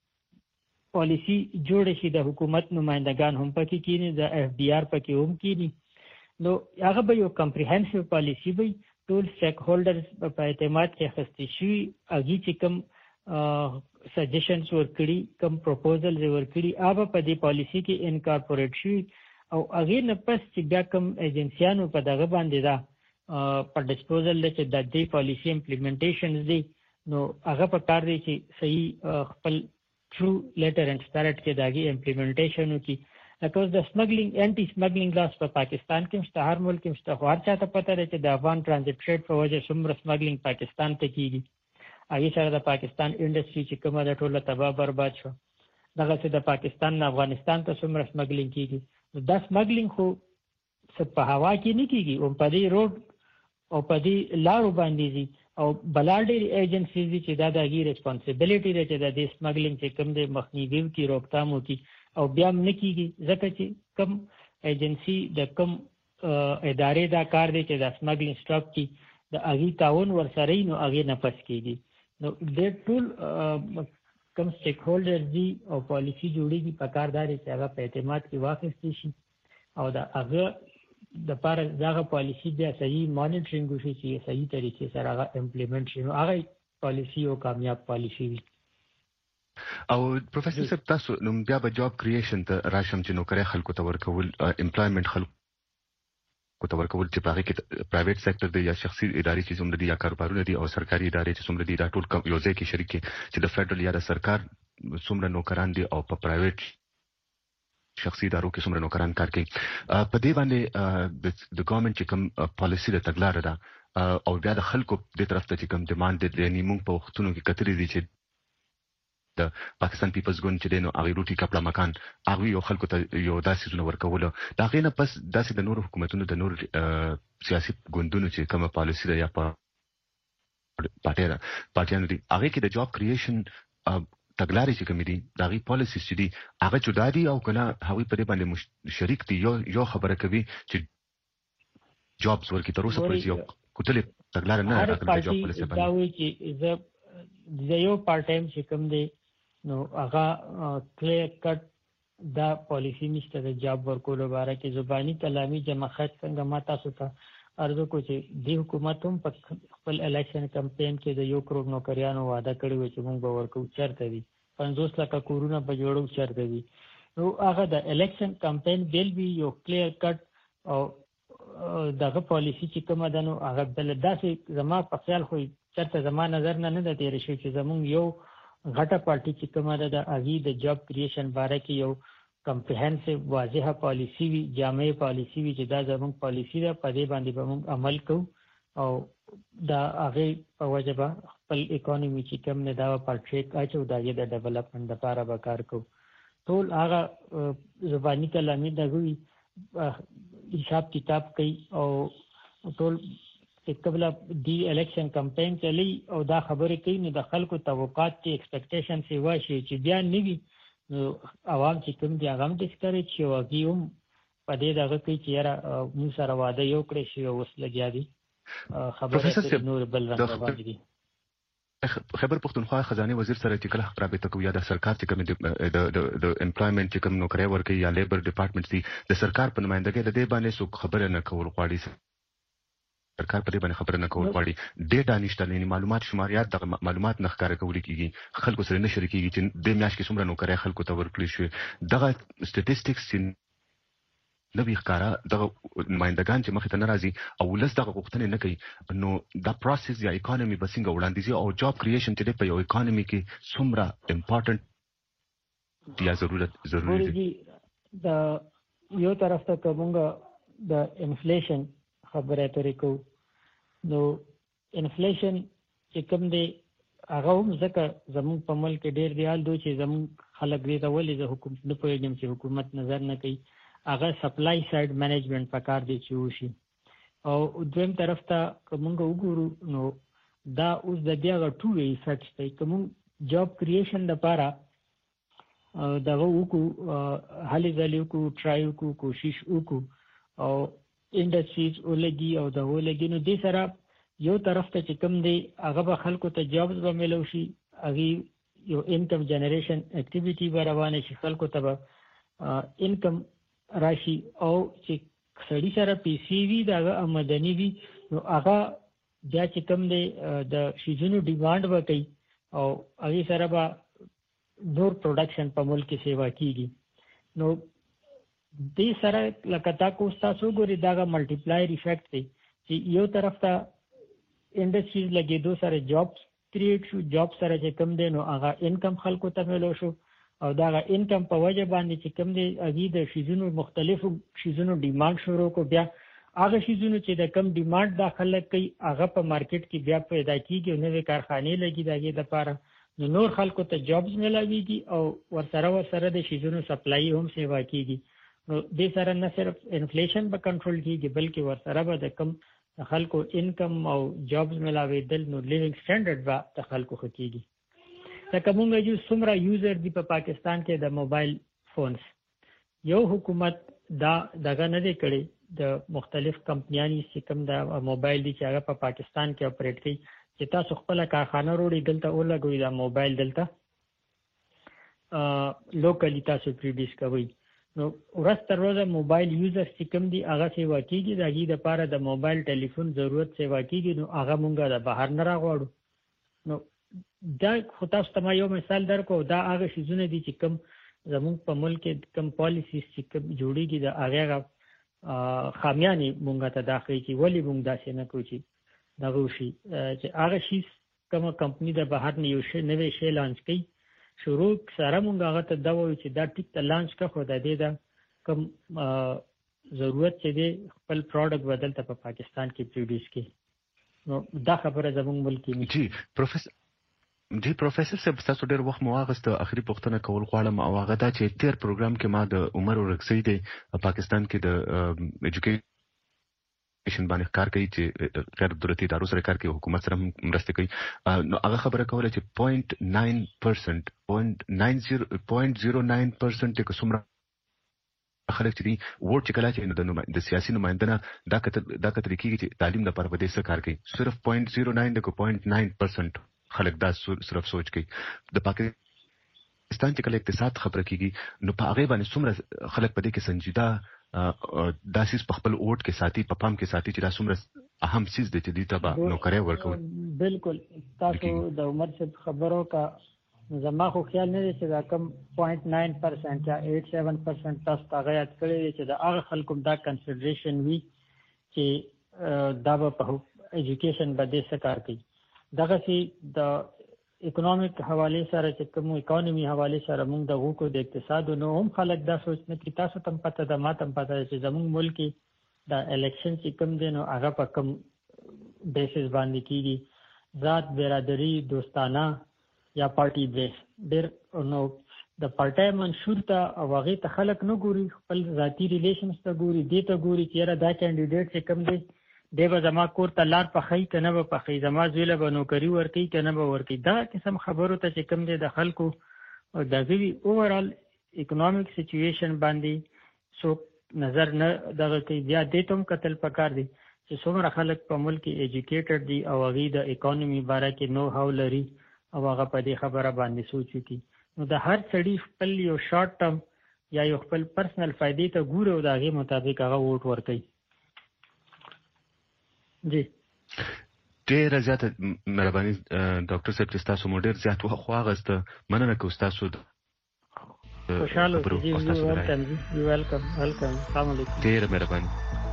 پالیسی جوړ شي، د حکومت نمایندګان هم پکې کېني، د اف ډي آر پکې هم کېني. نو هغه به یو کمپریهنسیو پالیسی وي، ټول سټیک هولډرز په اعتماد کې اخیستې شوي، هغې چې کوم سجیشنز ورکړي کوم پروپوزلز یې ورکړي هغه په دې پالیسي کې انکارپوریټ شوي او هغې نه پس چې بیا کوم ایجنسیانو په دغه باندې دا په ډسپوزل دی چې د دې پالیسي امپلیمنټیشنز دی، نو هغه په کار دی چې صحیح خپل ټرو لیټر اینډ سپیرټ کې د هغې امپلیمنټیشن وکړي. لکه اوس د سمګلینګ انټي سمګلینګ لاس په پاکستان کې هم شته، هر ملک کې هم شته، خو هر چا ته پته دی چې د افغان ټرانزټ ټریډ په وجه څومره سمګلینګ پاکستان ته کېږي. هغې سره د پاکستان انډسټري چې کومه ده ټوله تباه برباد شوه. دغسې د پاکستان نه افغانستان ته څومره سمګلینګ کېږي. نو دا سمګلینګ خو څه په هوا کې نه کېږي، او په دې روډ او په دې لارو باندې ځي او بلا ډېرې ایجنسیز دي چې دا د هغې ریسپانسبلټي ده چې د دې سمګلینګ چې کوم دی مخنیوي وکړي، روکتام وکړي، او بیا هم نه کېږي ځکه چې کوم ایجنسي د کوم ادارې دا کار دی چې دا سمګلینګ سټاپ کړي د هغې تعاون ورسره وي، نو هغې نه پس کېږي. نو ډېر ټول کوم سټیک هولډرز دي او پالیسي جوړېږي په کار دا دی چې هغه په اعتماد کې واخیستې شي او د هغه دپاره دغه پالیسي بیا صحیح مانیټرینګ وشي چې صحیح طریقې سره هغه امپلیمنټ شي، نو هغه پالیسي او کامیاب پالیسي وي. او پروفیسر صاحب تاسو نو بیا به جاب کریشن ته راشم چې نوکرۍ خلکو ته ورکول، امپلایمنټ خلکو ته ورکول چې په هغې کې پرایویټ سیکټر دی یا شخصي ادارې چې څومره دي یا کاروبارونه دي او سرکاري ادارې چې څومره دي، دا ټول یو ځای کې شریک دي چې د فیډرل یا د سرکار څومره نوکران دي او په پرایویټ شخصي ادارو کې څومره نوکران کار کوي. په دې باندې د ګورنمنټ چې کوم پالیسي د تګلاره ده او بیا د خلکو دې طرف ته چې کوم ډیمانډ دی، یعنې موږ په وختونو کې کتلي دي چې د پاکستان پیپلز ګوند چې دی نو هغې روټي کپړه مکان هغوی یو خلکو ته یو دا څیزونه ورکولو، د هغې نه پس داسې د نورو حکومتونو د نور سیاسي ګوندونو چې کومه پالیسي ده یا پارټیانو دي هغې کې د جاب کریشن تګلارې چې کومې دي د هغې پالیسیز چې دي هغه جدا دي او که نه هغوی په دې باندې شریک دي، یو یو خبره کوي چې جابز ورکړي. تر اوسه پورې یو کوتلې تګلاره نه راغلې د جاب پالیسي باندې. دا وایي چې زه د یو پارټ ټایم چې کوم دی نو هغه کلیر کټ دا پالیسي نشته د جاب ورکولو باره کې. زباني کلامي جمع خط څنګه ما تاسو ته عرض وکړو چې دې حکومت هم په خپل الیکشن کمپین کې د یو کروڑ نوکریانو وعده کړی و چې موږ به ورکوو، چېرته دي؟ پنځوس لکه کورونه به جوړو، چېرته دي؟ نو هغه د الیکشن کمپین بیل وي یو کلیر کټ او دغه پالیسي چې کومه ده نو هغه بل داسې زما په خیال خو چېرته زما نظر نه نه ده تېره شوې چې زموږ یو غټه پارټي چې کومه ده د هغې د جاب کریشن باره کې یو کمپریهنسیو واضحه پالیسي وي، جامع پالیسي وي چې دا زموږ پالیسي ده، په دې باندې به موږ عمل کوو او دا هغې په وجه به خپل اکانومي چې کوم نه دا به په ټریک اچو، د هغې د ډیولپمنټ دپاره به کار کوو. ټول هغه زباني کلامي دغه وي حساب کتاب کوي او ټول چې قبل دی الیکشن کمپاین چلی او دا خبرې کوي نو د خلکو توقعات کې ایکسپیکټیشن سی واشي چې بیا نیوي نو عوام چې کوم دی هغه ډیسکریج شي او هغه هم په دې دغه کې چې یاره موږ سره واده یو کړی شي او اوس لګیا دي خبره نور بل رنګ باندې دي. خبر پښتونخوا خزانه وزیر سره چې کله رابطه کوي یا د سرکار چې کوم د د امپلویمنت چې کوم نوکری ورکوي یا لیبر ډپارټمنټ دي د سرکار په نمائندګۍ د دې باندې څوک خبره نه کول غواړي، سرکار په دې باندې خبره نه کول غواړي، ډیټا نشته، یعنی معلومات شماریات د معلومات نه ښکاره کول کیږي، خلکو سره نه شریکيږي چې د میاشت کې څومره نوکری خلکو ته ورکړي شي. دغه سټټیسټکس نوی ښکارا دغه نمائندگان چې مخې ته ناراضي او لس دغه غوښتنې نه کوي نو دا پروسس یا اکانومي به څنګه وړاندیزي او جاب کریشن چې په یو اکانومي کې څومره امپورټنت دی یا ضرورت ضروري دی. د یو طرف ته کومه د انفلیشن خبره ترې کو نو انفلیشن چې کوم دی هغه هم ځکه زموږ په ملک کې ډېر دی حال دوی چې زموږ خلک دې ته ولې د حکومت نه پوهېږم چې حکومت نظر نه کوي، هغه سپلای سایډ مینجمنت پکار دی چې وشي. او دویم طرف ته کومه وګورو نو دا اوس د بیا غټو ایفیکټس دی، کوم جاب کریشن لپاره دغه وکړو هلې ځلې وکړو ټرای وکړو کوشش وکړو او انډسټریز ولګي او د ولګي نو دې سره یو طرف ته چې کوم دی هغه به خلکو ته جابز به ملو شي، هغه یو انکم جنریشن اکټیویټي به روانه شي، خلکو ته به انکم راشي او چې سړی سره پیسې وي دا آمدنی وي نو هغه بیا چې کوم دی د شیزونو ډیماند به کوي او هغه سره به نور پروډکشن په ملک کې سیوا کیږي. نو دې سره لکه تاسو تاسو ګوري دا ملټیپلایر افیکټ دی چې یو طرف ته انډسټریز لګېدو سره جابس کریټ شو، جاب سره چې کوم دی نو هغه انکم خلکو ته ملو شو او دا انکم په وجه باندې چې کوم دی اګي د شیزونو مختلفو شیزونو ډیماند شروع کو، بیا هغه شیزونو چې د کم ډیماند داخله کوي هغه په مارکیټ کې بیا پیدا کیږي او نوې کارخانې لګي داګه د لپاره نو نور خلکو ته جابز ملاويږي او ورسره ورسره د شیزونو سپلای هم سیوا کیږي. نو دې سره نه صرف انفلیشن به کنټرول کیږي بلکې ورسره به د کم خلکو انکم او جابز ملاويدل نو لیوینګ سټانډرډ به د خلکو خکېږي. لکه مونږ یو څومره یوزر دی په پاکستان کې د موبایل فونز، یو حکومت دا دغه نه دی کړی د مختلف کمپنیانی چې کوم د موبایل دي چې هغه په پاکستان کې اپریټ کوي چې تاسو خپل کارخانه وروړي دلته ولګوي دا موبایل دلته لوکلی تاسو پروډوس کوي. نو ورځ تر ورځې موبایل یوزر چې کوم دي هغه سیوا کیږي، د هغې لپاره د موبایل ټلیفون ضرورت سیوا کیږي نو هغه مونږ د بهر نه راغواړو. نو دا خو تاسو ته یو مثال درکو، دا هغه شیزونه دي چې کوم زموږ په ملک کې کوم پالیسیز چې کوم جوړیږي د هغه خامیانې مونږ ته داخلي چې ولې مونږ داسې نه کوو چې دغه وشي چې هغه شیز کومه کمپنی د بهر نه یو شی نوی شی لانچ کوي شروع سره مونږ هغه ته دا وایو چې دا ټیک ته لانچ کا خو د دې دا کوم ضرورت چې دی خپل پروډکټ بدل ته په پاکستان کې پروډوس کړي. نو دا خبره زموږ ملک کې جی پروفیسور جی پروفیسور صاحب تاسو ډېر وخت مو واغسته، اخري پوښتنه کول غواړم او هغه دا چې تیر پروګرام کې ما د عمر ورکسي دی پاکستان کې د ایجوکیشن باندې کار کوي چې غیر دولتي ادارو سره کار کوي، حکومت سره مرسته کوي، نو هغه خبره کوله چې پوینټ ناین پرسنټ پوینټ ناین زیرو پوینټ زیرو ناین پرسنټ کې څومره خلک چې دي ووټ چې کله چې د سیاسي نمائندانه دا کتل دا کتل کېږي چې تعلیم لپاره په دې څه کار کوي، صرف پوینټ زیرو ناین د پوینټ ناین پرسنټ خلک دا صرف سوچ کوي. د پاکستان چې کله اقتصاد خبره کیږي نو په هغه باندې څومره خلک په دې کې سنجیده داسې په خپل اوټ کې ساتي په پام کې ساتي چې دا څومره اهم چیز دی چې دې ته به نوکری ورکول. بالکل تاسو د عمر څخه خبرو کا زما خو خیال نه دی چې دا کم پوینټ ناین پرسنټ یا ایټ سیون پرسنټ تاسو ته یاد کړی چې دا هغه خلکو دا کنسیډریشن وي چې دا په ایجوکیشن باندې څه کار کوي. دغه سي د اکونومیک حواله سره چې کوم اکانومي حواله سره موږ د غوکو د اقتصاد نو هم خلک دا سوچ نه کی تاسو تم پته د ماتم پته چې زموږ ملک د الیکشن چې کوم دین او هغه په کوم بیسس باندې کیږي، ذات برادری دوستانه یا پارټي بیس ډېر نو د پارټي منشور ته او هغه ته خلک نه ګوري، خپل ذاتی ریلیشنز ته ګوري، دې ته ګوري چې را دا کینډیډیټ چې کوم دی دی به زما کور ته لار پخی که نه به پخی، زما زوی له به نوکري ورکوي که نه به ورکوي. دغه قسم خبرو ته چې کوم دی د خلکو دغه وي اوورال اکونومیک سچویشن باندې څوک نظر نه دغه کوي. بیا دې ته هم کتل پکار دی چې څومره خلک په ملک کې ایجوکیټډ دي او هغوی د اکانومي باره کې نو هاو لري او هغه په دې خبره باندې سوچ وکړي. نو د هر سړي خپل یو شارټ ټرم یا یو خپل پرسنل فائدې ته ګوري او د هغې مطابق هغه ووټ ورکوي. جی ډېره زیاته مهرباني ډاکټر صاحب چې تاسو مو ډېر زیات وخت واغسته. مننه کوو ستاسو خوشحاله اوسئ. جی ویلکم جی ویلکم ویلکم. السلام علیکم. ډېره مهرباني.